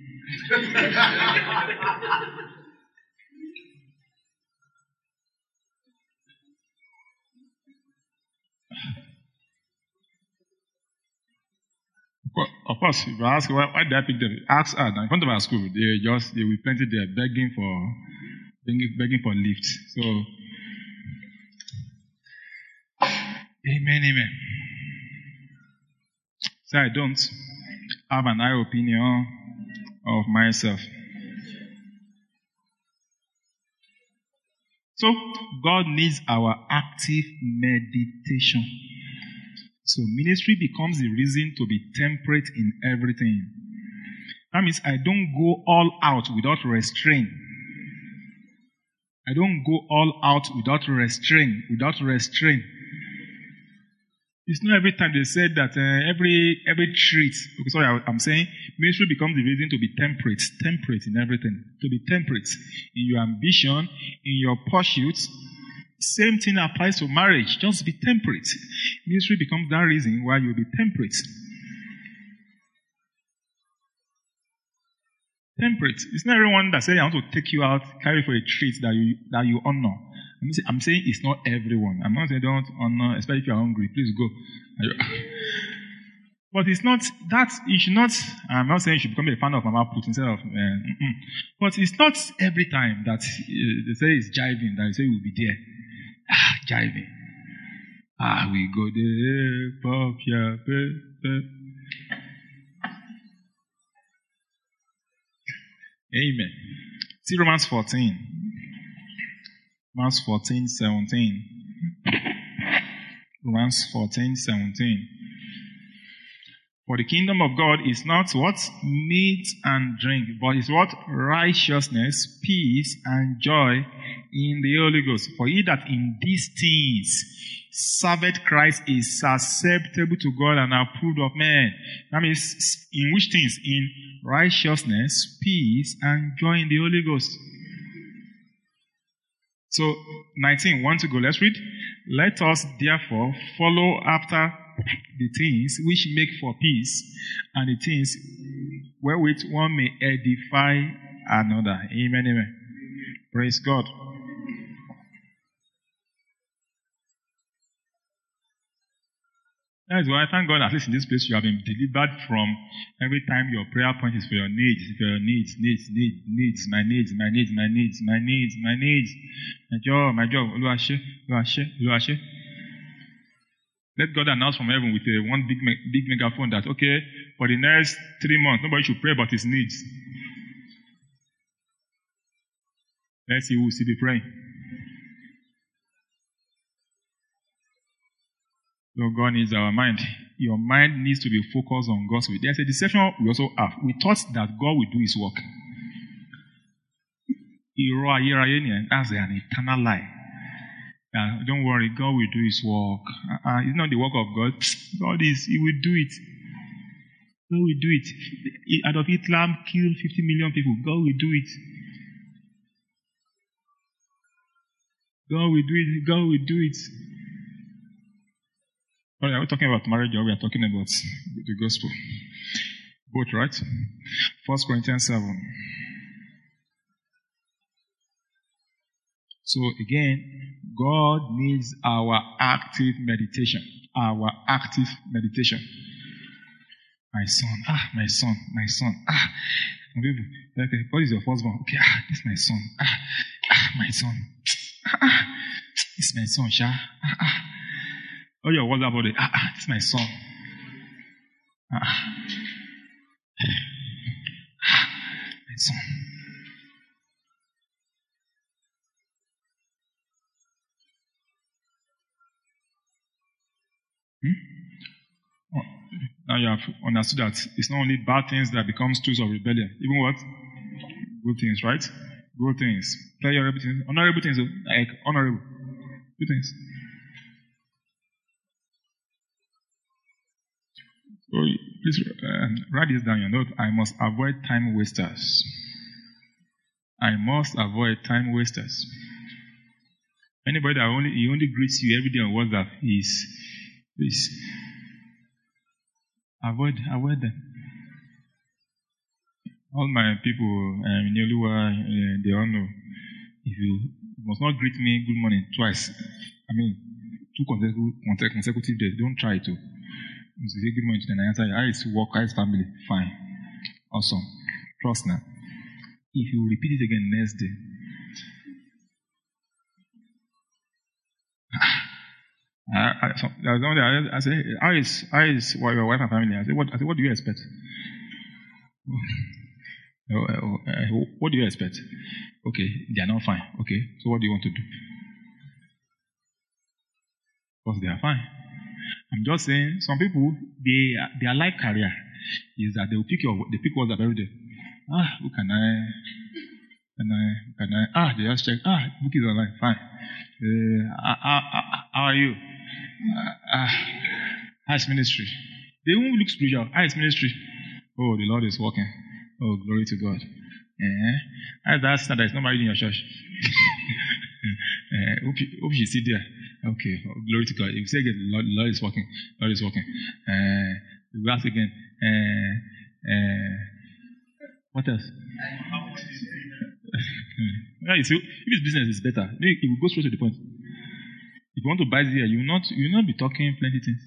Of course, if you ask why, why did I pick them, ask her. In front of our school, they just they will plenty there begging for begging, begging for lifts. So, amen, amen. So I don't have an high opinion of myself. So God needs our active meditation. So ministry becomes the reason to be temperate in everything. That means I don't go all out without restraint. I don't go all out without restraint. Without restraint. It's not every time they said that uh, every every treat. Okay, sorry, I, I'm saying ministry becomes the reason to be temperate, temperate in everything. To be temperate in your ambition, in your pursuits. Same thing applies to marriage. Just be temperate. Ministry becomes that reason why you'll be temperate. Temperate. It's not everyone that says I want to take you out, carry for a treat that you that you honor. I'm saying, I'm saying it's not everyone. I'm not saying don't honor, especially if you're hungry. Please go. But it's not that you should not. I'm not saying you should become a fan of Mama Put instead of. Uh, but it's not every time that uh, they say it's jiving that you say we'll be there. Ah, jiving. Ah, we go there. Pop, yeah, baby. Amen. See Romans fourteen. Romans fourteen, seventeen. Romans fourteen, seventeen. For the kingdom of God is not what? Meat and drink, but is what? Righteousness, peace, and joy in the Holy Ghost. For he that in these things serveth Christ is acceptable to God and approved of men. That means, in which things? In righteousness, peace, and joy in the Holy Ghost. So, nineteen, one to go. Let's read. Let us therefore follow after the things which make for peace, and the things wherewith one may edify another. Amen, amen. Praise God. That is why I thank God at least in this place you have been delivered from every time your prayer point is for your needs. For your needs, needs, needs, needs, my needs, my needs, my needs, my needs, my needs, my job, my job. Oluwase, Oluwase, Oluwase. Let God announce from heaven with a one big big megaphone that, okay, for the next three months, nobody should pray about his needs. Let's see who will still be praying. So God needs our mind. Your mind needs to be focused on God's will. There's a deception we also have. We thought that God will do his work. That's an eternal lie. Uh, don't worry, God will do his work. Uh, it's not the work of God. God is, he will do it. God will do it. Adolf Hitler killed fifty million people. God will do it. God will do it. God will do it. Well, are we talking about marriage or we are talking about the gospel? Both, right? First Corinthians seven. So again, God needs our active meditation. Our active meditation. My son, ah, my son, my son, ah. Okay, what is your firstborn? Okay, ah, this is my son. Ah, ah, my son. Ah, ah, this is my son, Sha. Ah, ah. Oh, your what's about it? Ah, ah, this is my son. Ah, ah, my son. Hmm? Oh, now you have understood that it's not only bad things that becomes tools of rebellion. Even what? Good things, right? Good things. Pleasurable things. Honorable things. Like honorable. Good things. So please uh, write this down. Your note. I must avoid time wasters. I must avoid time wasters. Anybody that only he only greets you every day on WhatsApp is Please avoid avoid them. All my people um, in Yoluwa, uh, they all know. If you, you must not greet me good morning twice. I mean, two consecutive, consecutive days. Don't try to. You say good morning to the answer. I is work, I is family. Fine, awesome. Trust now. If you repeat it again next day. I, I, so, there was one day I, I said, how is, how is your wife and family? I said, what, I said, what do you expect? What do you expect? Okay, they are not fine. Okay, so what do you want to do? Because they are fine. I'm just saying, some people, they, their life career is that they will pick your, they pick WhatsApp every day. Ah, who can I, can I, can I, ah, they just check, ah, book is online, fine. Uh, ah, ah, ah, how are you? Uh, uh, How's ministry? They won't look spiritual. How's ministry? Oh, the Lord is working. Oh, glory to God. Uh, as that that is not married in your church. uh, hope, you, hope you sit there. Okay, oh, glory to God. If you say again, the Lord, the Lord is working. The Lord is working. Uh, we ask again. Uh, uh, what else? Right, so if it's business, it's better. It will go straight to the point. If you want to buy here, you will not you will not be talking plenty things.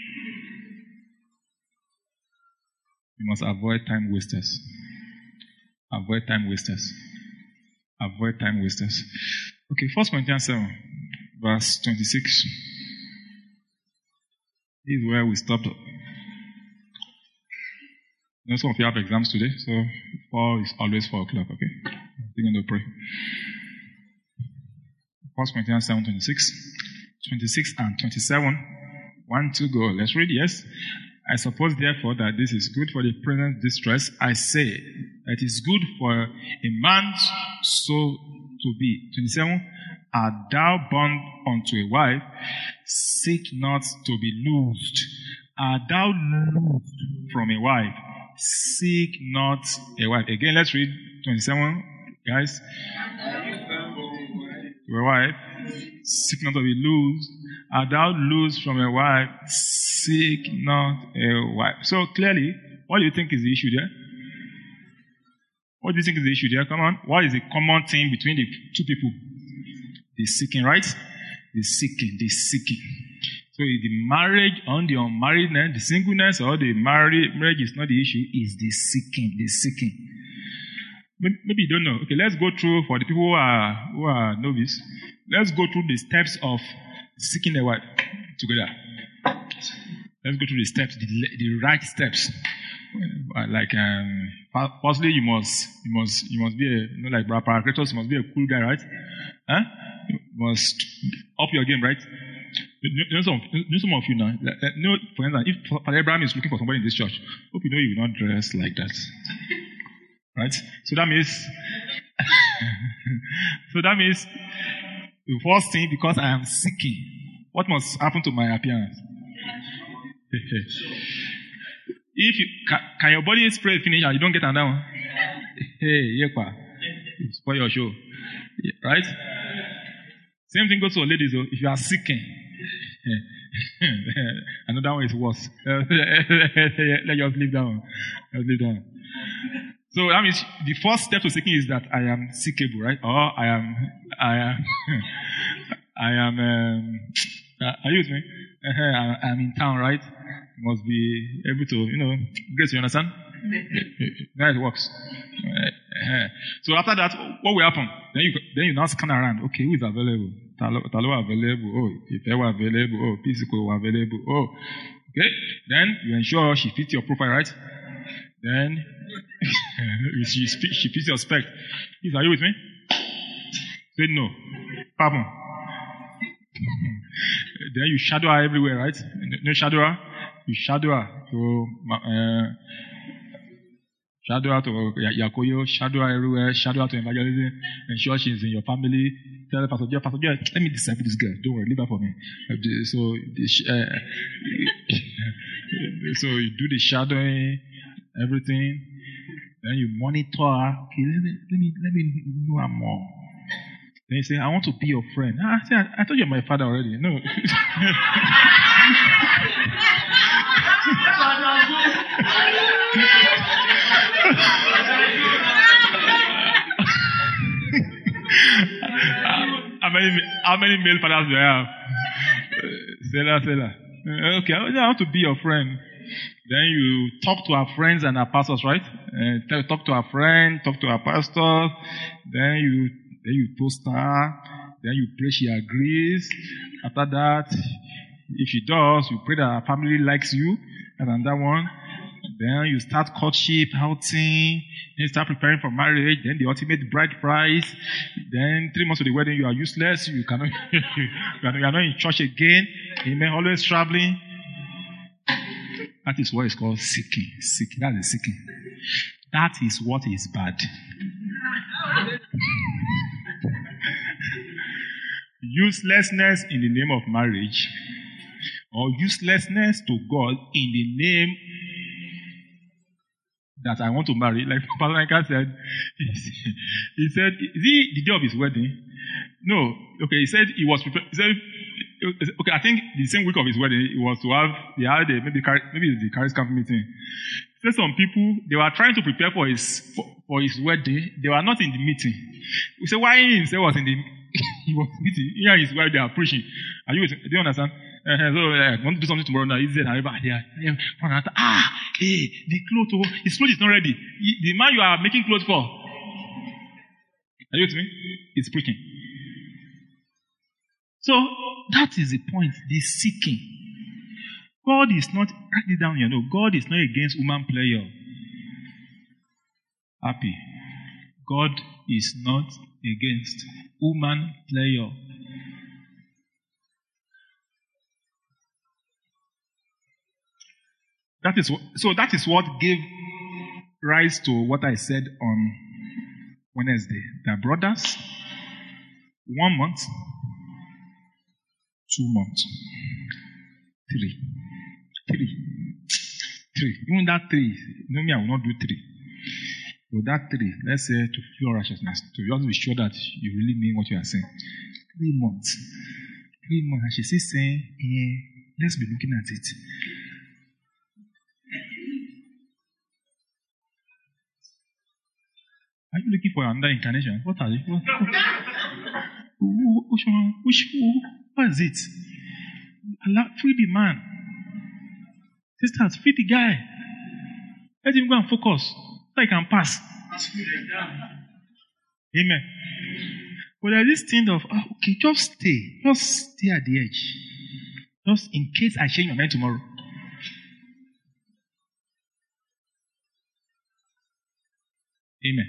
You must avoid time wasters. Avoid time wasters. Avoid time wasters. Okay, First Corinthians seven, verse twenty-six. This is where we stopped. You know, some of you have exams today, so four is always four o'clock, okay? We're going to pray. First Corinthians seven, twenty-six. twenty-six and twenty-seven. One, two, go. Let's read, yes. I suppose, therefore, that this is good for the present distress. I say, it is good for a man so to be. twenty-seven. Art thou bound unto a wife? Seek not to be loosed. Art thou loosed from a wife? Seek not a wife. Again, let's read twenty-seven, guys. Your wife, seek not to be loosed. Art thou loosed from a wife? Seek not a wife. So clearly, what do you think is the issue there? What do you think is the issue there? Come on. What is the common thing between the two people? The seeking, right? The seeking, the seeking. So is the marriage on the unmarriedness, the singleness, or the marriage, marriage is not the issue, is the seeking, the seeking. Maybe you don't know. Okay, let's go through, for the people who are who are novice, let's go through the steps of seeking a wife together. Let's go through the steps, the, the right steps. Uh, Like, um, fir- firstly, you must, you must, you must be a, you know, like Brother Paracletus, you must be a cool guy, right? Huh? You must up your game, right? You know, you know some, you know some of you now. Like, uh, you know, for instance, if Father Abraham is looking for somebody in this church, hope you know you will not dress like that, right? So that means, so that means, the first thing, because I am seeking, what must happen to my appearance? If you can, can your body spray finish and you don't get another one? Hey, yepa, spoil your show, right? Same thing goes for ladies. Though. If you are seeking, another one is worse. Let just leave that one. Let's leave that one. So that means the first step to seeking is that I am seekable, right? Or I am, I am, I am. Um, are you with me? I am in town, right? Must be able to, you know, Grace, you understand? That it works. Uh, so after that, what will happen? Then you then you now scan around. Okay, who is available? Talo, Talo available. Oh, if they were available. Oh, Physical were available. Oh, okay. Then you ensure she fits your profile, right? Then she she fits your spec. Please, are you with me? Say no. Pardon. Then you shadow her everywhere, right? No shadow her. You shadow her to uh, shadow her to Yakoyo, shadow her everywhere, shadow her to evangelism, ensure she's in your family. Tell the pastor, yeah, pastor, yeah, let me disciple this girl. Don't worry, leave her for me. So, uh, so you do the shadowing, everything. Then you monitor her. Okay, let me let me let me know her more. Then you say, I want to be your friend. Ah, I, say, I, I told you I'm my father already. No. how many how many male fathers do I have? Uh, Selah, Selah. Uh, okay, I want to be your friend. Then you talk to our friends and our pastors, right? Uh, talk to our friend, talk to our pastor. Then you then you toast her. Then you pray she agrees. After that, if she does, you pray that her family likes you. And then that one. Then you start courtship, outing. Then you start preparing for marriage. Then the ultimate bride price. Then three months of the wedding, you are useless. You cannot. you are not in church again. Amen. Always traveling. That is what is called seeking. Seeking. That is seeking. That is what is bad. Uselessness in the name of marriage, or uselessness to God in the name that I want to marry. Like Pastor Micah said, he said, is he the day of his wedding? No. Okay, he said he was prepared. He said, okay, I think the same week of his wedding, it was to have, they had a, maybe, maybe it's the Caris Camp meeting. He said some people, they were trying to prepare for his, for, for his wedding. They were not in the meeting. We said, why he himself was in the, he was meeting. Here is where they are preaching. Are you, do you understand? Uh, so, uh, I want to do something tomorrow now. He said, ah, hey, the clothes, oh, his clothes is not ready. The man you are making clothes for. Are you with me? It's preaching. So, that is the point, the seeking. God is not, write it down here, no, God is not against woman player. Happy. God is not against woman player. That is what, so that is what gave rise to what I said on Wednesday. That brothers, one month, two months, three, three, three. Even that three, no, me, I will not do three. But that three, let's say to pure righteousness, to just be sure that you really mean what you are saying. Three months, three months, and she's still saying, yeah, let's be looking at it. Are you looking for another incarnation? What are you? What, which one? Which what is it? Allah, free the man. Sisters, free the guy. Let him go and focus. So he can pass. Amen. But there's this thing of, oh, okay, just stay. Just stay at the edge. Just in case I change my mind tomorrow. Amen.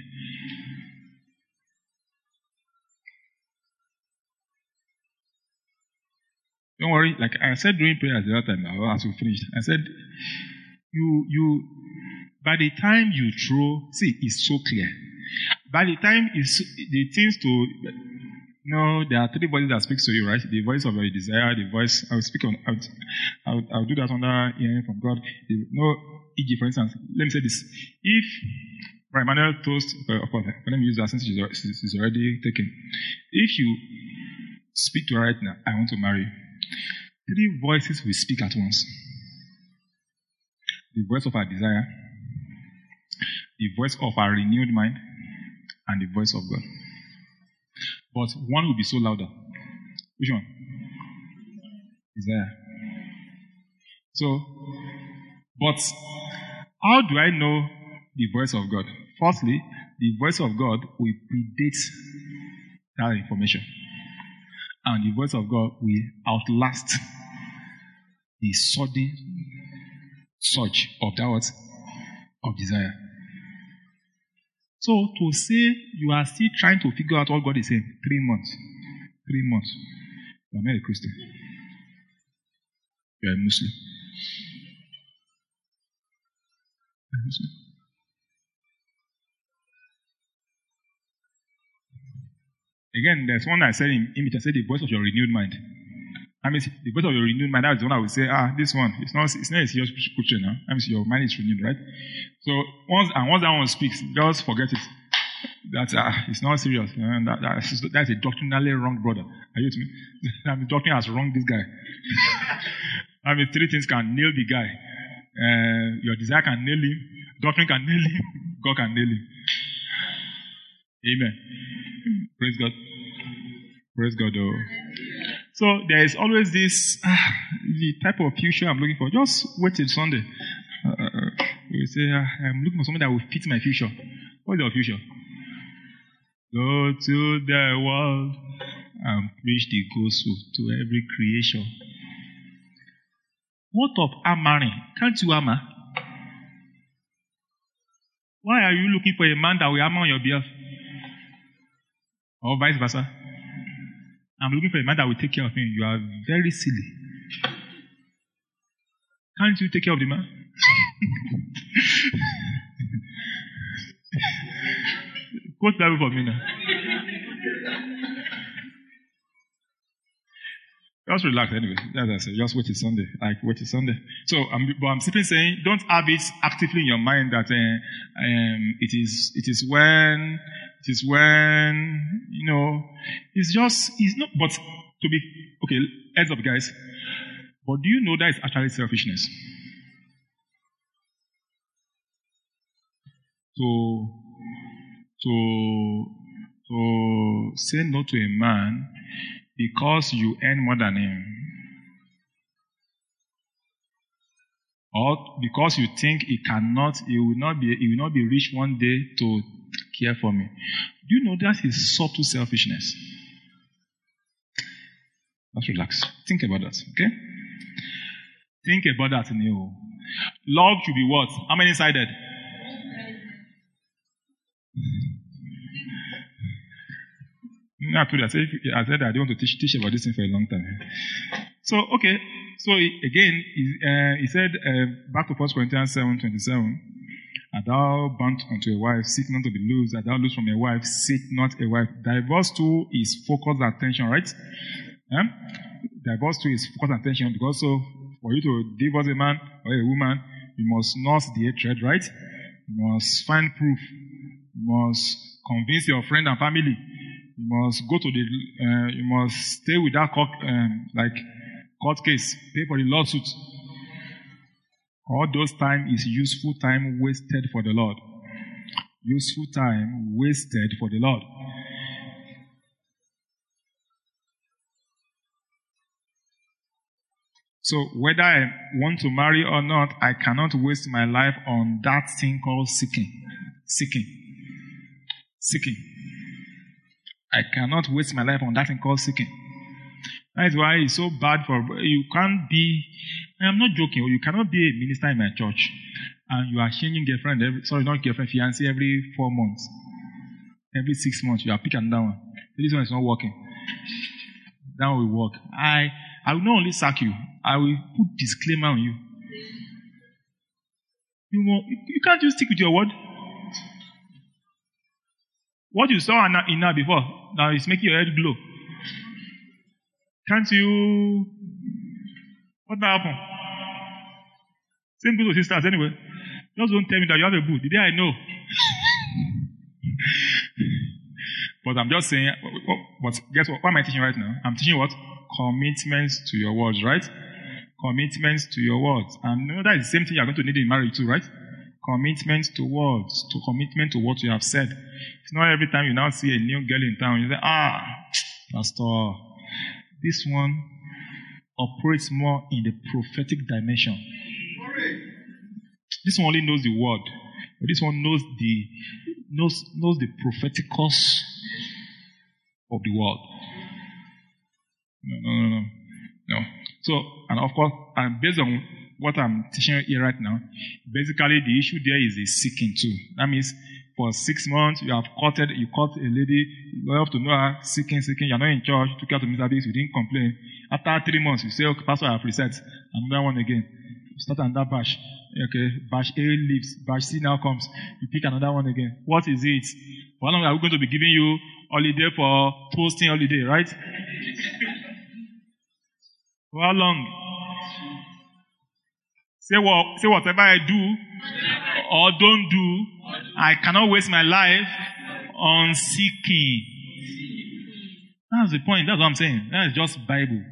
Don't worry, like I said during prayers the other time, as we finished, I said, you, you, by the time you throw, see, it's so clear. By the time it's, the things to, you know, there are three voices that speak to you, right? The voice of your desire, the voice, I will speak on, I will, I will, I will do that under hearing from God. The, you know, E G, for instance, let me say this. If, right, Manuel toast, uh, of course, let me use that since she's already taken. If you speak to her right now, I want to marry you. Three voices will speak at once. The voice of our desire, the voice of our renewed mind, and the voice of God. But one will be so louder. Which one? Desire. So, but how do I know the voice of God? Firstly, the voice of God will predate that information. And the voice of God will outlast the sudden surge of that what? Of desire. So to say you are still trying to figure out what God is saying, three months, three months, you are not a Christian. You are a Muslim. You are a Muslim. Again, there's one I said in image, I said the voice of your renewed mind. I mean, the voice of your renewed mind, that's the one I would say, ah, this one, it's not, it's not a serious scripture now. I mean, your mind is renewed, right? So, once, and once that one speaks, just forget it. That's, ah, it's not serious. Uh, that, that's, that's a doctrinally wrong brother. Are you with me? I mean, doctrine has wronged this guy. I mean, three things can nail the guy. Uh, your desire can nail him, doctrine can nail him, God can nail him. Amen. Praise God. Praise God. Oh. So there is always this, ah, the type of future I'm looking for. Just wait till Sunday. Uh, we say, ah, I'm looking for something that will fit my future. What is your future? Go to the world and preach the gospel to every creation. What of Amari? Can't you Amma? Why are you looking for a man that will Amma on your behalf? Or vice versa? I'm looking for a man that will take care of me. You are very silly. Can't you take care of the man? Quote that for me now. Just relax anyway. As I said, just wait till Sunday. Like, wait till Sunday. So, I'm, but I'm simply saying, don't have it actively in your mind that uh, um, it is it is when, it is when, you know, it's just, it's not, but to be, okay, heads up guys, but do you know that it's actually selfishness? To, to, to say no to a man because you earn more than him, or because you think he cannot, he will not be, he will not be rich one day to care for me. Do you know that is subtle selfishness? Just relax. Think about that, okay? Think about that, Neo. Love should be what? How many sided? I told you, I said, I said I don't want to teach, teach about this thing for a long time. So, okay. So, again, uh, he said, uh, back to First Corinthians seven twenty-seven, "Art thou bound unto a wife, seek not to be loosed. Art thou loosed from a wife, seek not a wife." Divorce too is focused attention, right? Yeah? Divorce too is focused attention, because so, for you to divorce a man or a woman, you must nurse the hatred, right? You must find proof. You must convince your friend and family. You must go to the, uh, you must stay with that court, um, like court case, pay for the lawsuit. All those time is useful time wasted for the Lord. Useful time wasted for the Lord. So whether I want to marry or not, I cannot waste my life on that thing called seeking. Seeking. Seeking. I cannot waste my life on that thing called seeking. That's why it's so bad for you can't be. I'm not joking. You cannot be a minister in my church, and you are changing girlfriend. Every, sorry, not girlfriend, fiancé every four months, every six months. You are picking that one. This one is not working. That will work. I I will not only sack you. I will put disclaimer on you. You won't, you can't just stick with your word. What you saw in now before, now it's making your head glow. Can't you? What happened? Same goes to sisters anyway. Just don't tell me that you have a boo. The day I know. But I'm just saying, but guess what? What am I teaching right now? I'm teaching what? Commitments to your words, right? Commitments to your words. And you know that is the same thing you're going to need in marriage too, right? Commitment to words, to commitment to what you have said. It's not every time you now see a new girl in town, you say, ah, Pastor, this one operates more in the prophetic dimension. This one only knows the word. But this one knows the knows knows the prophetic cause of the word. No, no, no, no. No. So, and of course, and based on what I'm teaching here right now, basically the issue there is the seeking too. That means for six months you have courted, you caught a lady, you have to know her, seeking, seeking, you're not in church, you took her to Mister Biggs, you didn't complain. After three months, you say, okay, Pastor, I have reset. Another one again. You start another batch. Okay, batch A leaves, batch C now comes. You pick another one again. What is it? For how long are we going to be giving you holiday for posting holiday, right? For how long? Say what? Say whatever I do or don't do, I cannot waste my life on seeking. That's the point. That's what I'm saying. That is just Bible.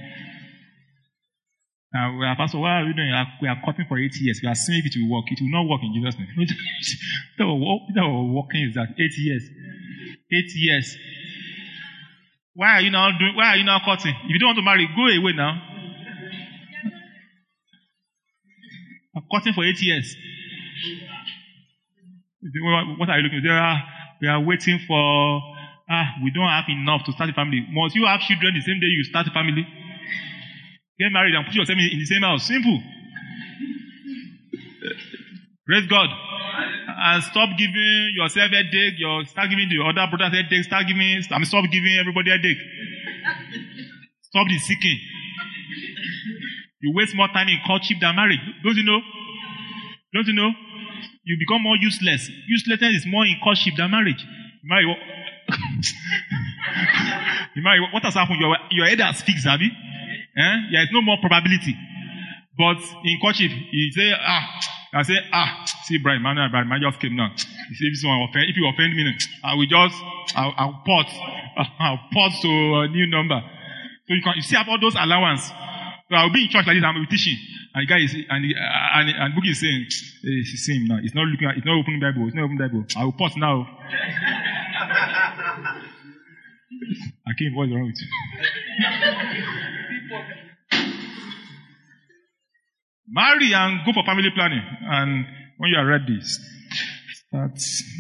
Uh, we are pastor. What are we doing? We are cutting for eight years. We are seeing if it will work. It will not work in Jesus' name. That was working is that eight years. Eight years. Why are you now doing? Why are you now cutting? If you don't want to marry, go away now. I'm cutting for eight years. What are you looking at? Ah, we are waiting for. Ah, we don't have enough to start a family. Must you have children the same day you start a family? Get married and put yourself in the same house. Simple. Praise God. And stop giving yourself a headache. Your start giving the other brothers a headache. Start giving. I mean, stop giving everybody a headache. Stop the seeking. You waste more time in courtship than marriage. Don't you know? Don't you know? You become more useless. Uselessness is more in courtship than marriage. You marry what? you marry what has happened? Your your head has fixed, have you? Eh? There is no more probability. But in courtship, you say, ah, I say, ah, see, Brian, man, Brian, man just came now. You say, this one offend, if you offend me, I will just, I'll, I'll port, I'll port to a new number. So you can, you see, have all those allowance. So I'll be in church like this, I'm teaching. And the guy is, and the, and, and Boogie is saying, hey, she's saying now, it's not looking at, it's not opening Bible, it's not opening Bible. I will port now. I came, what's wrong with you? Marry and go for family planning. And when you are ready, start.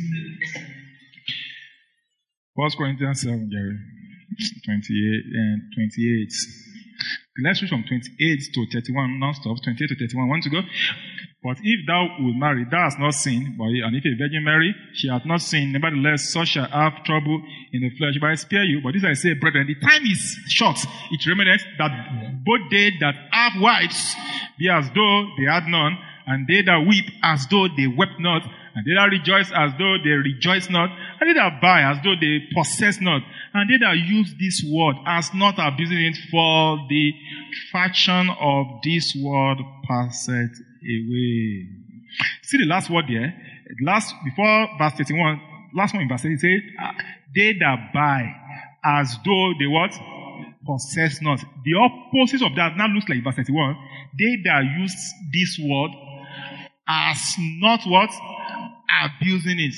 First Corinthians seven, Jerry. twenty-eight and twenty-eight. The let's read from twenty-eight to thirty-one, non-stop. twenty-eight to thirty-one. Want to go? But if thou wilt marry, thou hast not sinned. But and if a virgin marry, she hath not sinned. Nevertheless, such shall have trouble in the flesh. But I spare you. But this I say, brethren, the time is short. It remaineth that both they that have wives be as though they had none, and they that weep as though they wept not, and they that rejoice as though they rejoice not, and they that buy as though they possess not, and they that use this word as not abusing it, for the fashion of this word passeth away. See the last word there? Last, before verse thirty-one, last one in verse thirty, it says, they that buy as though they what? Possess not. The opposite of that now looks like verse thirty-one. They that use this word as not what? Abusing it.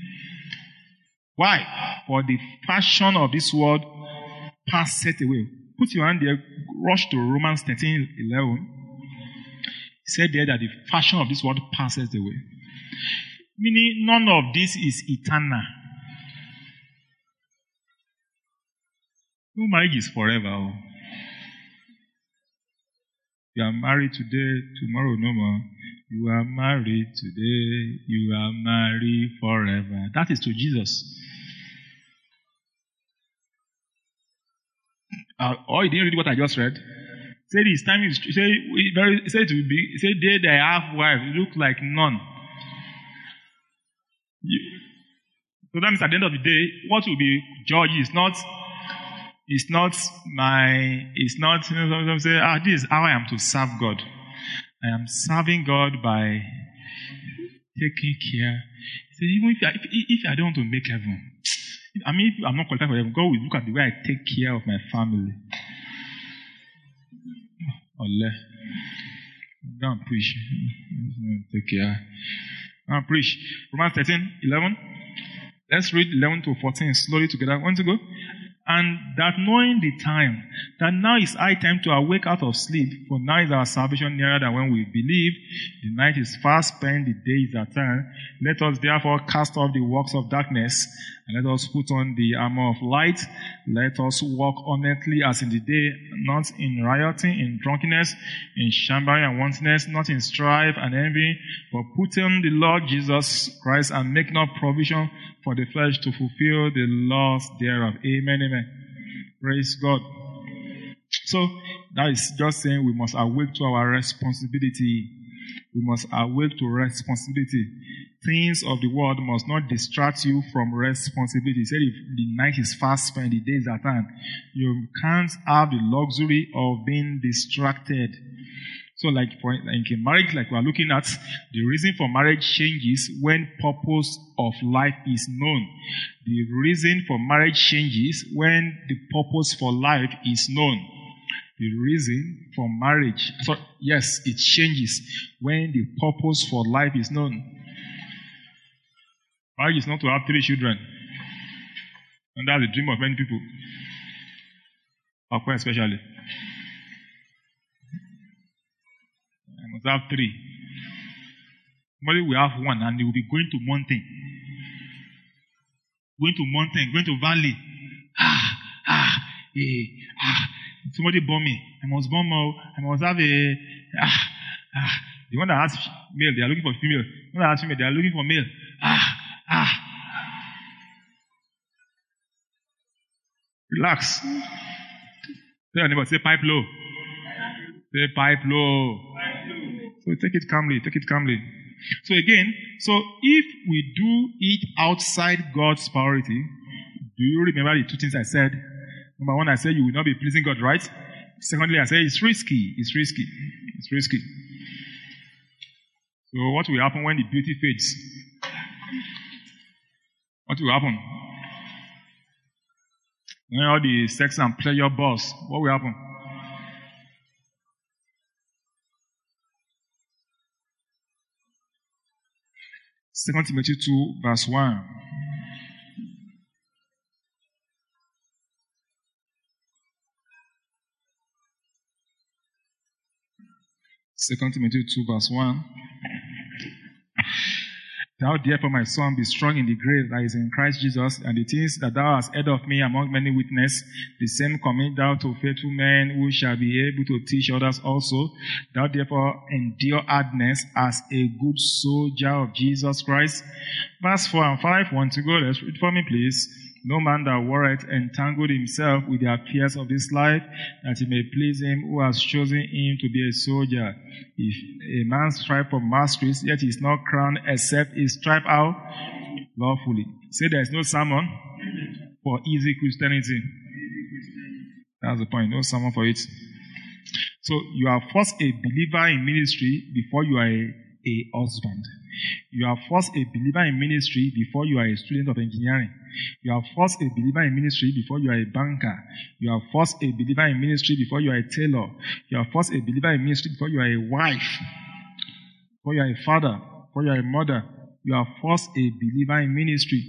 Why? For the fashion of this word passeth away. Put your hand there, rush to Romans thirteen eleven. It said there that the fashion of this word passes away. Meaning none of this is eternal. No marriage is forever. You are married today, tomorrow no more. You are married today, you are married forever. That is to Jesus. Uh, or you didn't read what I just read? Say this time is say very say to be say they that have wife look like none. You, so that means at the end of the day, what will be judged is not it's not my it's not you know, some say, ah, this is how I am to serve God. I am serving God by taking care. So even if I, if, if I don't want to make heaven, I mean, if I'm not qualified for heaven, God will look at the way I take care of my family. Allah. Go and preach. Take care. Go and preach. Romans thirteen, eleven. Let's read eleven to fourteen slowly together. Want to go? And that knowing the time, that now is high time to awake out of sleep, for now is our salvation nearer than when we believe. The night is fast spent, the day is at hand. Let us therefore cast off the works of darkness, and let us put on the armor of light. Let us walk honestly as in the day, not in rioting, in drunkenness, in chambering and wantonness, not in strife and envy, but put on the Lord Jesus Christ and make no provision for the flesh to fulfill the laws thereof. Amen, amen. Praise God. So, that is just saying we must awake to our responsibility. We must awake to responsibility. Things of the world must not distract you from responsibility. He said if the night is fast spent, the day is at hand. You can't have the luxury of being distracted. So like for like in marriage, like we are looking at, the reason for marriage changes when purpose of life is known. The reason for marriage changes when the purpose for life is known. The reason for marriage, so yes, it changes when the purpose for life is known. Marriage is not to have three children. And that's the dream of many people. Akwa especially. I must have three. Somebody will have one and they will be going to mountain. Going to mountain, going to valley. Ah, ah, eh, ah. Somebody born me. I must born more. I must have a ah, ah. The one that has male, they are looking for female. The one that has female, they are looking for male. Ah, ah. Relax. Tell your neighbor, say pipe low. Say pipe low. So take it calmly, take it calmly. So again, so if we do it outside God's priority, do you remember the two things I said? Number one, I said you will not be pleasing God, right? Secondly, I said it's risky. It's risky. It's risky. So what will happen when the beauty fades? What will happen? When all the sex and pleasure buzz, what will happen? Second Timothy two, verse one. Second Timothy two, verse one. Thou therefore, my son, be strong in the grace that is in Christ Jesus, and the things that thou hast heard of me among many witnesses, the same commit thou to faithful men who shall be able to teach others also. Thou therefore endure hardness as a good soldier of Jesus Christ. Verse four and five, want to go? Let's read for me, please. No man that warreth entangled himself with the affairs of this life, that he may please him who has chosen him to be a soldier. If a man strive for masteries, yet he is not crowned, except he strive out lawfully. Say there is no sermon for easy Christianity. That's the point. No sermon for it. So you are first a believer in ministry before you are a, a husband. You are first a believer in ministry before you are a student of engineering. You are first a believer in ministry before you are a banker. You are first a believer in ministry before you are a tailor. You are first a believer in ministry before you are a wife. Before you are a father. Before you are a mother. You are first a believer in ministry.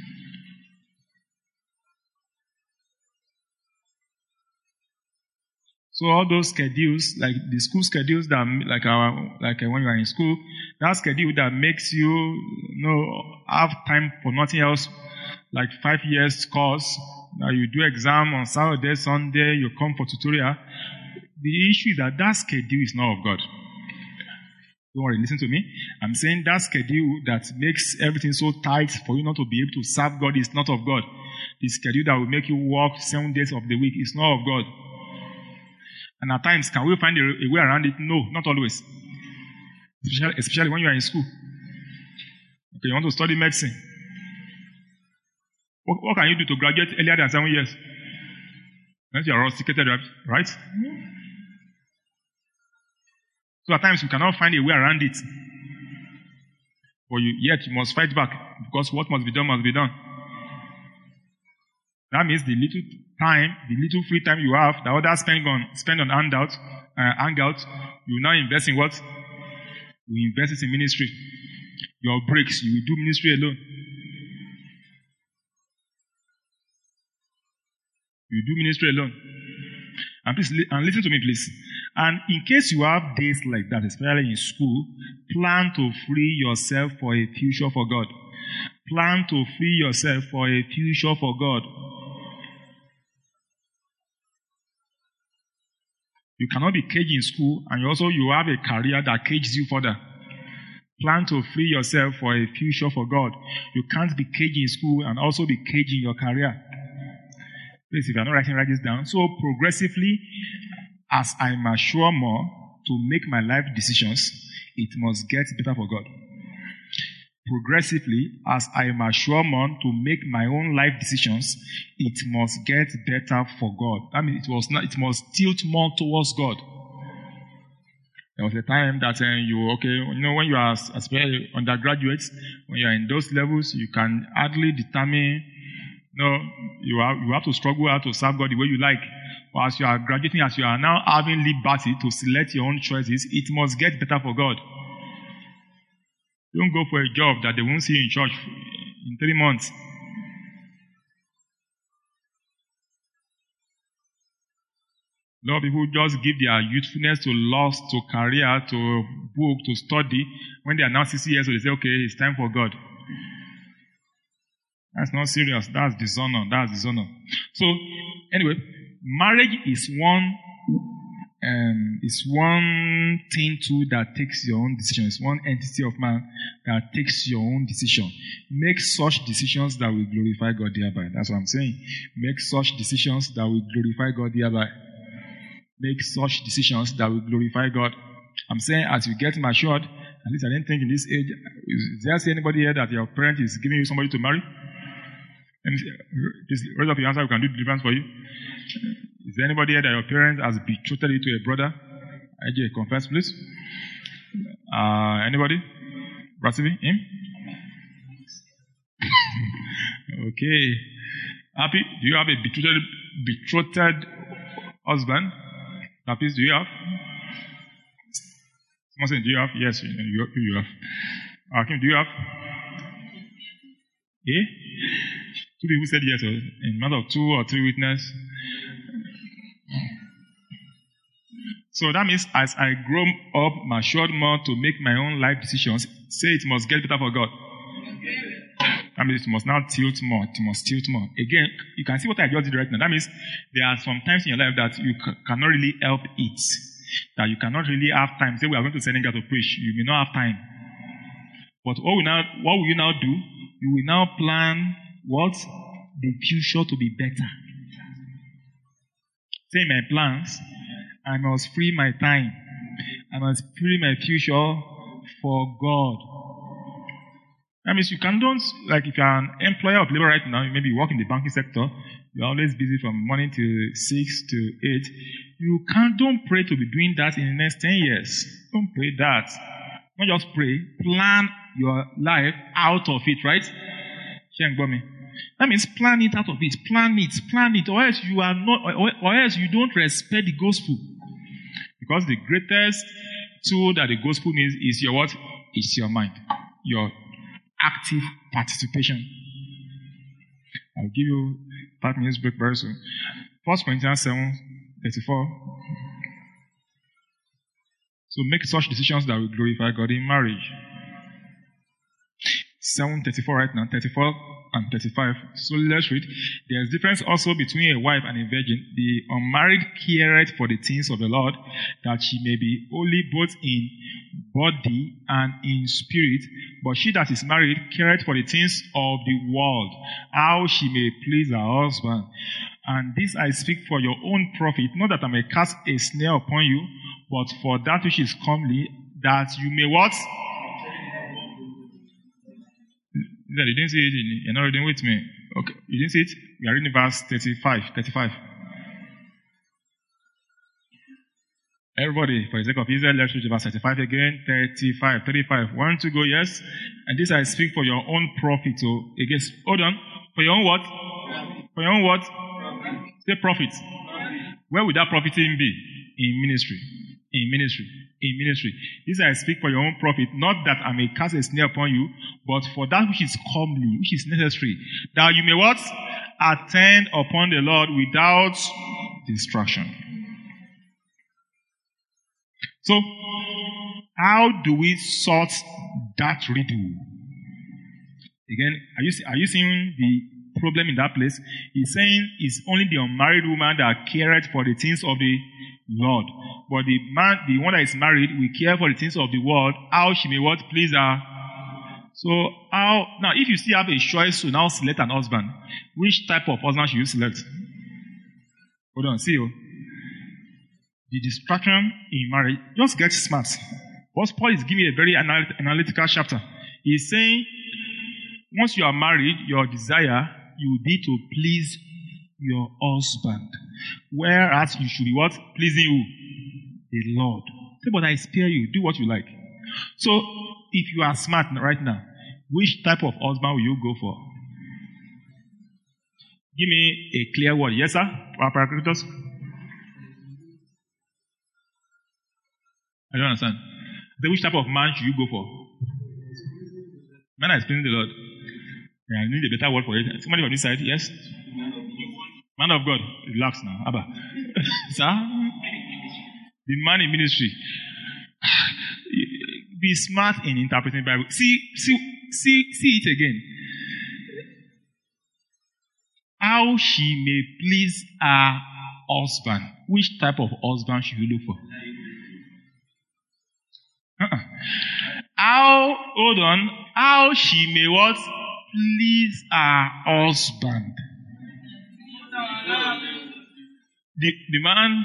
So all those schedules, like the school schedules that, like our, like when you are in school, that schedule that makes you, you know, have time for nothing else, like five years course, now you do exam on Saturday, Sunday, you come for tutorial. the issue is that that schedule is not of God. Don't worry, listen to me. I'm saying that schedule that makes everything so tight for you not to be able to serve God is not of God. The schedule that will make you work seven days of the week is not of God. And at times, can we find a, a way around it? No, not always. Especially, especially when you are in school. Okay, you want to study medicine. What, what can you do to graduate earlier than seven years? Unless you are rusticated, right? So at times you cannot find a way around it. But you, yet you must fight back because what must be done must be done. That means the little time, the little free time you have, that others spend on spend on handout, uh, hangout, you now invest in what? You invest it in ministry. Your breaks, you will do ministry alone. You do ministry alone. And please, and listen to me, please. And in case you have days like that, especially in school, plan to free yourself for a future for God. Plan to free yourself for a future for God. You cannot be caged in school, and you also you have a career that cages you further. Plan to free yourself for a future for God. You can't be caged in school and also be caged in your career. Please, if you are not writing, write this down. So progressively, as I mature more to make my life decisions, it must get better for God. Progressively, as I mature more to make my own life decisions, it must get better for God. I mean, it was not. It must tilt more towards God. There was a time that uh, you okay, you know, when you are especially undergraduates, when you are in those levels, you can hardly determine. No, you have, you have to struggle out to serve God the way you like. But as you are graduating, as you are now having liberty to select your own choices, it must get better for God. Don't go for a job that they won't see you in church in three months. A lot of people just give their youthfulness to lust, to career, to book, to study. When they are now sixty years old, they say, okay, it's time for God. That's not serious. That's dishonor. That's dishonor. So, anyway, marriage is one um, is one thing too that takes your own decision. It's one entity of man that takes your own decision. Make such decisions that will glorify God thereby. That's what I'm saying. Make such decisions that will glorify God thereby. Make such decisions that will glorify God. I'm saying as you get matured, at least I didn't think in this age, is there anybody here that your parent is giving you somebody to marry? And please raise up your answer, we can do deliverance for you. Is there anybody here that your parent has betrothed you to a brother? I J, confess please. Uh, anybody? Brasivi? Him? Okay. Happy? Do you have a betrothed, betrothed husband? Happy, do you have? Someone saying, do you have? Yes, you, you, you have. Hakim, do you have? Eh? Two people said yes. In a matter of two or three witnesses. So that means as I grow up, matured more to make my own life decisions, say it must get better for God. That means it must now tilt more. It must tilt more. Again, you can see what I just did right now. That means there are some times in your life that you c- cannot really help it. That you cannot really have time. Say we are going to Senegal to preach. You may not have time. But what will, now, what will you now do? You will now plan what? The future to be better. Say my plans, I must free my time. I must free my future for God. That means you can don't, like if you are an employer of labor right now, you maybe work in the banking sector, you're always busy from morning to six to eight. You can't, don't pray to be doing that in the next ten years. Don't pray that. Not just pray, plan your life out of it, right? That means plan it out of it, plan it, plan it, or else you are not, or, or else you don't respect the gospel. Because the greatest tool that the gospel needs is your what? It's your mind. Your active participation. I'll give you five minutes break very soon. First Corinthians seven thirty-four. So make such decisions that will glorify God in marriage. seven thirty-four right now, thirty-four and thirty-five. So let's read. There is difference also between a wife and a virgin. The unmarried careth for the things of the Lord, that she may be holy both in body and in spirit. But she that is married careth for the things of the world, how she may please her husband. And this I speak for your own profit, not that I may cast a snare upon you, but for that which is comely, that you may what? You didn't see it. You're not reading with me. Okay. You didn't see it? We are reading verse thirty-five. thirty-five. Everybody, for the sake of Israel, let's read verse thirty-five again. thirty-five. thirty-five. One to go, yes? And this I speak for your own profit. So, again, hold on. For your own what? For your own what? Say profit. Where would that profiting be? In ministry. In ministry. In ministry. This I speak for your own profit, not that I may cast a snare upon you, but for that which is comely, which is necessary, that you may what? Attend upon the Lord without distraction. So, how do we sort that riddle? Again, are you, are you seeing the problem in that place? He's saying it's only the unmarried woman that careth for the things of the Lord. But the man, the one that is married, will care for the things of the world, how she may what please her. So how, now if you still have a choice to now select an husband, which type of husband should you select? Hold on, see you. The distraction in marriage, just get smart. What Paul is giving a very anal- analytical chapter. He's saying, once you are married, your desire, you need to please your husband. Whereas you should be what? Pleasing who? The Lord. Say, but I spare you. Do what you like. So, if you are smart right now, which type of husband will you go for? Give me a clear word. Yes, sir? Parakletos? I don't understand. Then which type of man should you go for? Man is pleasing the Lord. Yeah, I need a better word for it. Somebody on this side, yes? Man of God, relax now. Abba. Sir? The man in ministry. Be smart in interpreting the Bible. See, see, see, see it again. How she may please her husband. Which type of husband should you look for? Uh-uh. How, hold on, how she may what? Please her husband. The, the man.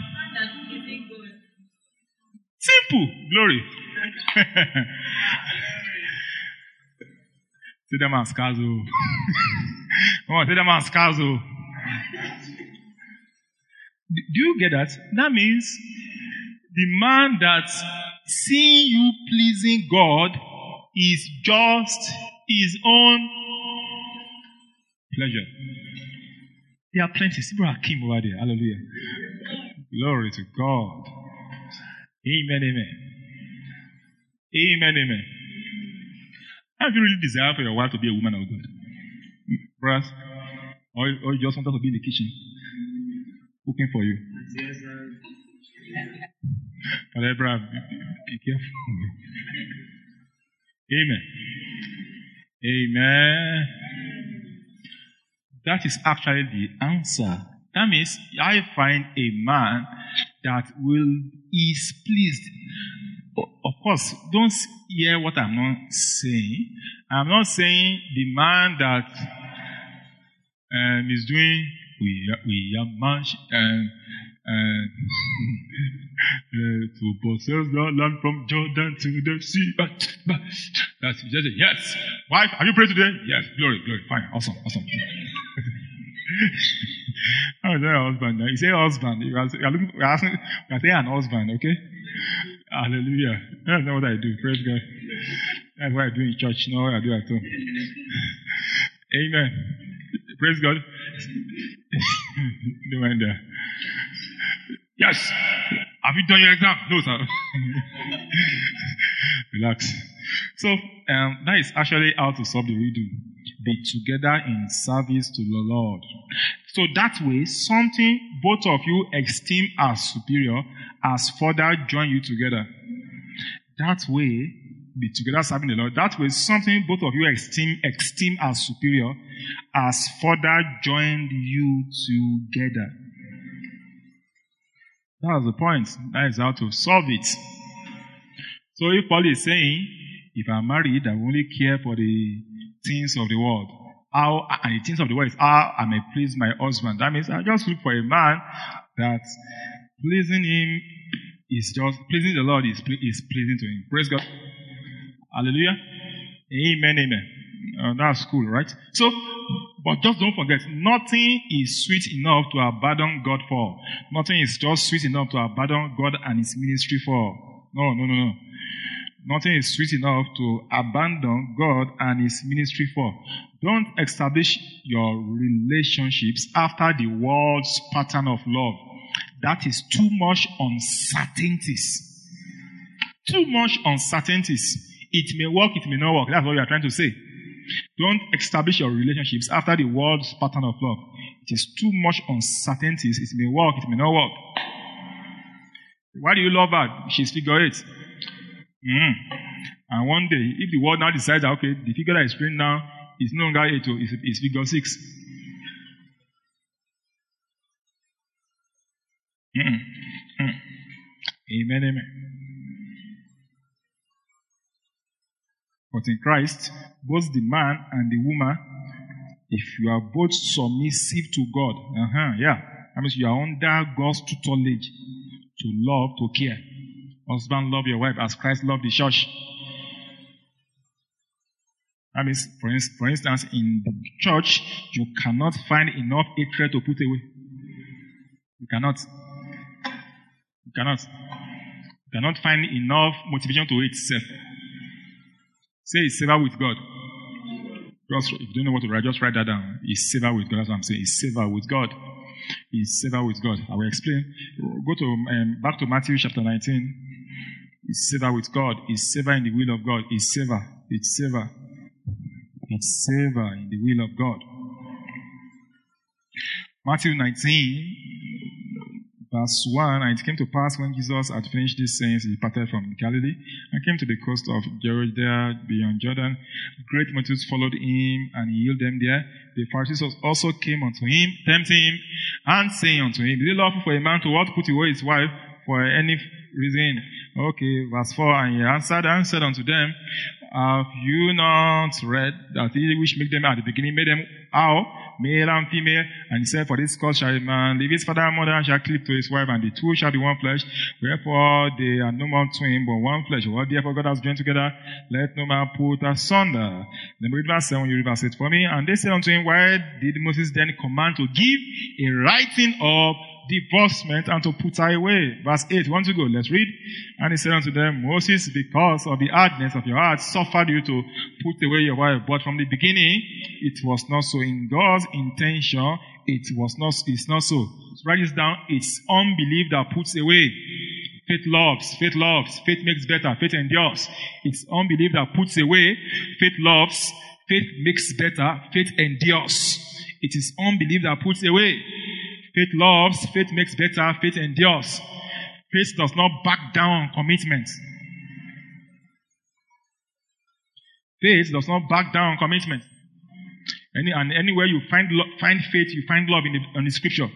Simple. Glory. Say that man's Kazo. Come on, say that man's Kazo. Do you get that? That means the man that seeing you pleasing God is just his own pleasure. There are plenty. People are king over there. Hallelujah. Glory to God. Amen, amen. Amen, amen. Have you really desire for your wife to be a woman of God? Brothers? Or, or you just want her to be in the kitchen? Cooking for you? Whatever, be, be careful. Amen. Amen. That is actually the answer. That means I find a man that will is pleased. Of course, don't hear what I'm not saying. I'm not saying the man that um, is doing we are, we are much um, uh, uh, to possess the land from Jordan to the sea. But, but that's just a yes. Wife, have you prayed today? Yes. Glory, glory. Fine. Awesome, awesome. Oh, that husband. You say husband. You are, you are looking. You are asking. You are saying an husband. Okay. Hallelujah. That's not what I do. Praise God. That's what I do in church. Not what I do at home. Amen. Praise God. No mind that. Yes. Have you done your exam? No, sir. Relax. So, um, that is actually how to solve the riddle. Be together in service to the Lord. So that way, something both of you esteem as superior has further joined you together. That way, be together serving the Lord. That way, something both of you esteem, esteem as superior has further joined you together. That's the point. That is how to solve it. So if Paul is saying, if I'm married, I will only care for the things of the world. How, and the things of the world is how I may please my husband. That means I just look for a man that pleasing him is just, pleasing the Lord is, is pleasing to him. Praise God. Hallelujah. Amen, amen. Uh, that's cool, right? So, but just don't forget, nothing is sweet enough to abandon God for. Nothing is just sweet enough to abandon God and His ministry for. No, no, no, no. Nothing is sweet enough to abandon God and His ministry for. Don't establish your relationships after the world's pattern of love. That is too much uncertainties. Too much uncertainties. It may work, it may not work. That's what we are trying to say. Don't establish your relationships after the world's pattern of love. It is too much uncertainties. It may work, it may not work. Why do you love her? She's figure eight. Mm. And one day, if the world now decides that, okay, the figure that is praying now is no longer eight, it's, it's figure six. Mm-mm. Mm. Amen, amen. But in Christ, both the man and the woman, if you are both submissive to God, uh-huh, yeah, that means you are under God's tutelage to love, to care. Husband, love your wife as Christ loved the church. That means, for, in, for instance, in the church, you cannot find enough hatred to put away. You cannot. You cannot. You cannot find enough motivation to hate self. Say it's safer with God. Just, if you don't know what to write, just write that down. It's safer with God. That's what I'm saying. It's safer with God. It's safer with God. I will explain. Go to um, back to Matthew chapter nineteen. It's safer with God. It's safer in the will of God. It's safer. It's safer. It's safer in the will of God. Matthew nineteen, verse one, and it came to pass when Jesus had finished these sayings, he departed from Galilee and came to the coast of Judea beyond Jordan. Great multitudes followed him, and he healed them there. The Pharisees also came unto him, tempting him, and saying unto him, is it lawful for a man to what put away his wife for any reason? Okay, verse four, and he answered and said unto them, have you not read that he which made them at the beginning made them how? Male and female. And he said, for this cause shall a man leave his father and mother and shall cleave to his wife, and the two shall be one flesh. Wherefore they are no more twain, but one flesh. What therefore God has joined together, let no man put asunder. Then read verse seven, you read verse eight for me. And they said unto him, why did Moses then command to give a writing of divorcement and to put her away? Verse eight, want to go? Let's read. And he said unto them, Moses, because of the hardness of your heart, suffered you to put away your wife. But from the beginning, it was not so. In God's intention, it was not, it's not so. So write this down. It's unbelief that puts away. Faith loves, faith loves, faith makes better, faith endures. It's unbelief that puts away. Faith loves, faith makes better, faith endures. It is unbelief that puts away. Faith loves, faith makes better, faith endures. Faith does not back down on commitment. Faith does not back down on commitment. Any, and anywhere you find lo- find faith, you find love in the, in the scripture.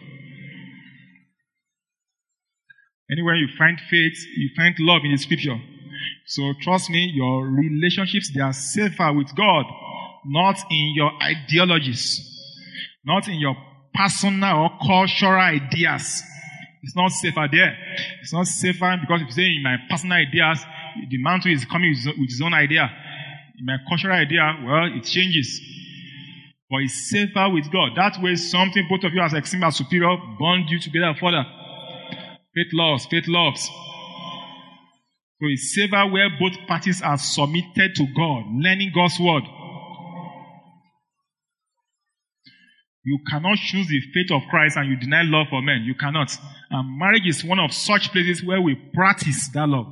Anywhere you find faith, you find love in the scripture. So trust me, your relationships, they are safer with God, not in your ideologies, not in your personal or cultural ideas. It's not safer there. It's not safer because if you say in my personal ideas, the man too is coming with his own idea. In my cultural idea, well, it changes. But it's safer with God. That way, something both of you as esteemed as superior bond you together further. Faith loves, faith loves. So it's safer where both parties are submitted to God, learning God's word. You cannot choose the faith of Christ and you deny love for men. You cannot. And marriage is one of such places where we practice that love.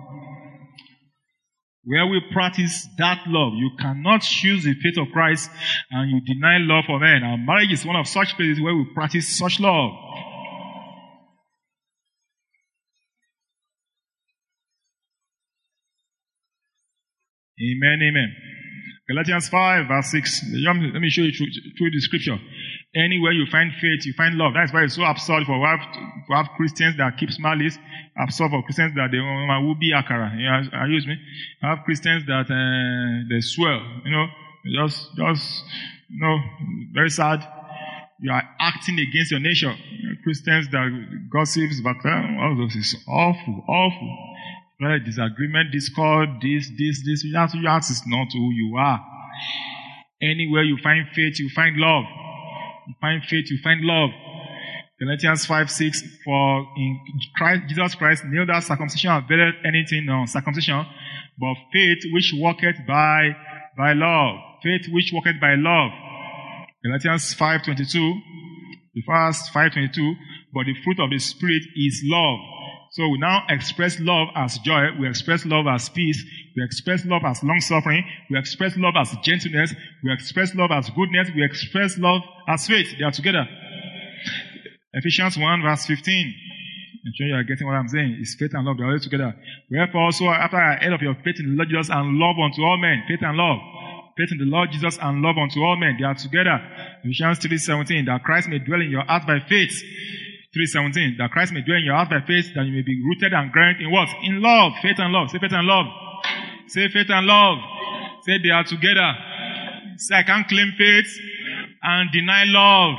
Where we practice that love. You cannot choose the faith of Christ and you deny love for men. And marriage is one of such places where we practice such love. Amen, amen. Galatians five, verse six. Let me show you through, through the scripture. Anywhere you find faith, you find love. That's why it's so absurd for have, for have Christians that keep malice. Absurd for Christians that they will be akara. You know, I use me. I have Christians that uh, they swear. You know, just, just, you know, very sad. You are acting against your nature. You know, Christians that gossips, but all of this is awful, awful. Right? Disagreement, discord, this, this, this. That is not who you are. Anywhere you find faith, you find love. You find faith, you find love. Galatians five, six, for in Christ, Jesus Christ, neither circumcision availeth anything on circumcision, but faith which worketh by, by love. Faith which worketh by love. Galatians five, twenty-two, the verse five, twenty-two, but the fruit of the Spirit is love. So we now express love as joy, we express love as peace, we express love as long-suffering, we express love as gentleness, we express love as goodness, we express love as faith. They are together. Ephesians one, verse fifteen. I'm sure you are getting what I'm saying. It's faith and love, they are all together. Wherefore also, after I heard of your faith in the Lord Jesus and love unto all men, faith and love, faith in the Lord Jesus and love unto all men, they are together. Ephesians three, seventeen, that Christ may dwell in your heart by faith. three seventeen, that Christ may dwell in your heart by faith, that you may be rooted and grounded in what? In love. Faith and love. Say faith and love. Say faith and love. Say they are together. Say I can't claim faith and deny love.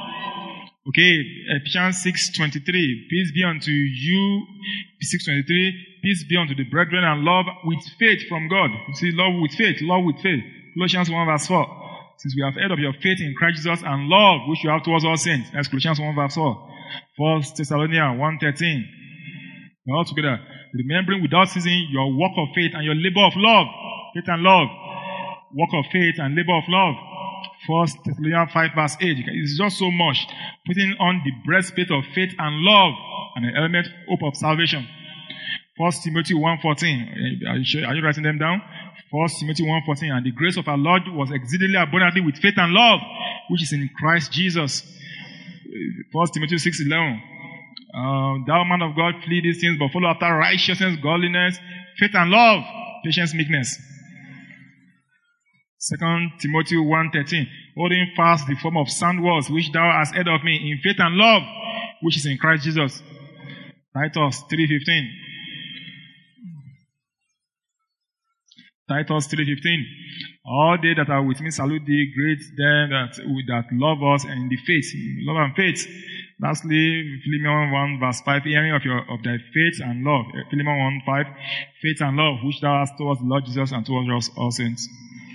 Okay, Ephesians six twenty-three, peace be unto you, six twenty-three, peace be unto the brethren and love with faith from God. You see, love with faith, love with faith. Colossians one verse four, since we have heard of your faith in Christ Jesus and love which you have towards all saints. That's Colossians one verse four. First Thessalonians one thirteen. We're all together. Remembering without ceasing your work of faith and your labor of love. Faith and love. Work of faith and labor of love. First Thessalonians five verse eight. It's just so much. Putting on the breastplate of faith and love and an element hope of salvation. First Timothy one fourteen. Are you, sure, are you writing them down? First Timothy one fourteen. And the grace of our Lord was exceedingly abundantly with faith and love, which is in Christ Jesus. First Timothy six eleven. Uh, thou man of God, flee these things, but follow after righteousness, godliness, faith and love, patience, meekness. Second Timothy one thirteen. Holding fast the form of sound words which thou hast heard of me in faith and love, which is in Christ Jesus. Titus three fifteen. Titus three fifteen. All they that are with me salute thee, greet them that, that love us and in the faith, love and faith. Lastly, Philemon one verse five, hearing of your, of thy faith and love. Philemon one five, faith and love, which thou hast towards the Lord Jesus and towards us all saints.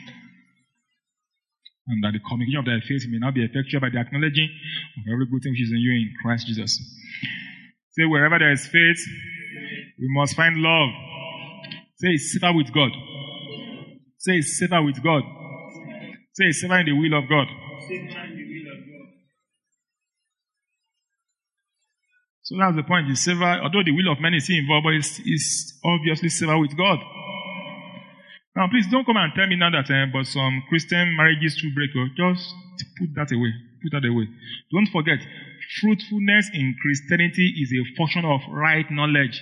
And that the communication of thy faith may now be effectual by the acknowledging of every good thing which is in you in Christ Jesus. Say, wherever there is faith, we must find love. Say, it's safer with God. Say, it's safer with God. Say, it's safer in the will of God. So that's the point. It's safer, although the will of man is still involved, but it's, it's obviously safer with God. Now, please don't come and tell me now that uh, but some Christian marriages to break up. Just put that away. Put that away. Don't forget, fruitfulness in Christianity is a function of right knowledge.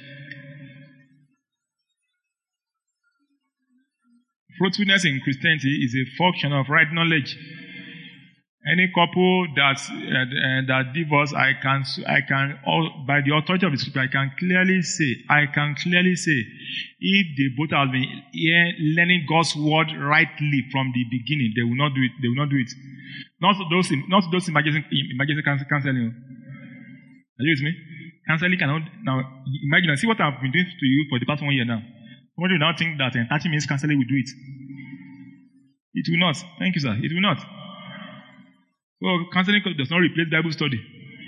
Fruitfulness in Christianity is a function of right knowledge. Any couple that uh, uh, that divorce, I can, I can, all, by the authority of the scripture, I can clearly say, I can clearly say, if they both have been here learning God's word rightly from the beginning, they will not do it. They will not do it. Not those, not those emergency, emergency counseling. Are you with me? Counseling cannot. Now, imagine, see what I've been doing to you for the past one year now. Somebody will now think that uh, thirty minutes counseling will do it. It will not. Thank you, sir. It will not. So, counseling does not replace Bible study.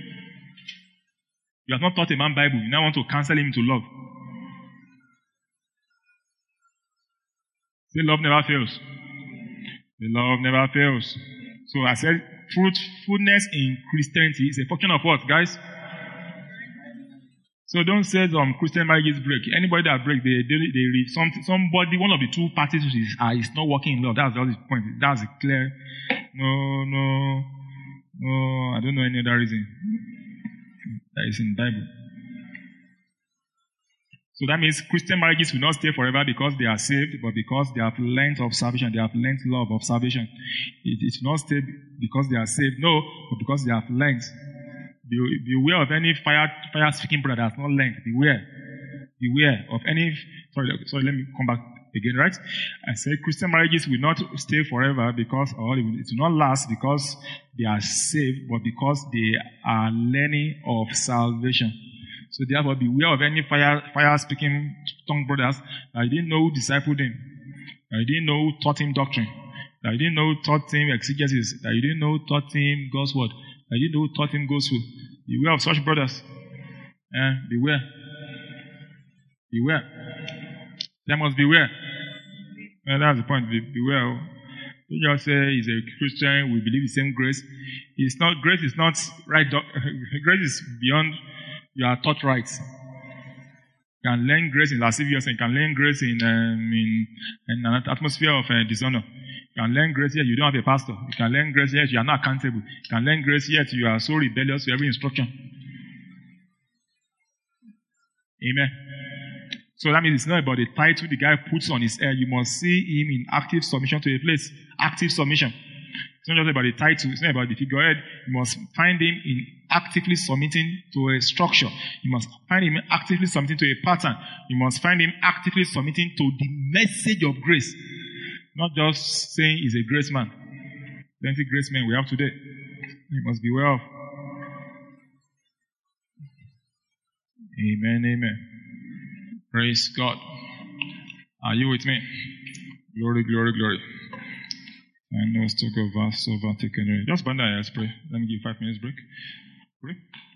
You have not taught a man Bible. You now want to counsel him to love. Say, love never fails. The love never fails. So, I said, fruitfulness in Christianity is a function of what, guys? So, don't say um, Christian marriages break. Anybody that break, they, they, they read some, somebody, one of the two parties is, uh, is not working in love. That's the point. That's clear. No, no. No, I don't know any other reason that is in the Bible. So that means Christian marriages will not stay forever because they are saved, but because they have learned of salvation, they have learned love of salvation. It, it will not stay because they are saved, no, but because they have learned. Be, beware of any fire, fire speaking brother that has not learned. Beware. Beware of any, sorry, sorry, let me come back again, right? I say Christian marriages will not stay forever because, or it will not last because they are saved, but because they are learning of salvation. So therefore, beware of any fire, fire speaking tongue brothers that you didn't know who discipled him, that you didn't know who taught him doctrine, that you didn't know who taught him exegesis, that you didn't know who taught him God's word, that you didn't know who taught him gospel. Beware of such brothers. Eh, beware. Beware. There must beware. Well, that's the point. Be, beware. Don't just say he's a Christian, we believe the same grace. It's not, grace is not right. Grace is beyond your taught rights. You can learn grace in lasciviousness. You can learn grace in, um, in, in an atmosphere of uh, dishonor. You can learn grace yet you don't have a pastor. You can learn grace yet you are not accountable. You can learn grace yet you are so rebellious to every instruction. Amen. So that means it's not about the title the guy puts on his head. You must see him in active submission to a place. Active submission. It's not just about the title. It's not about the figurehead. You must find him in actively submitting to a structure. You must find him actively submitting to a pattern. You must find him actively submitting to the message of grace. Not just saying he's a grace man. Plenty grace men we have today. You must beware of. Amen, amen. Praise God. Are you with me? Glory, glory, glory. And let's talk of verse over taken. Just bend that, let's pray. Let me give five minutes break. Pray.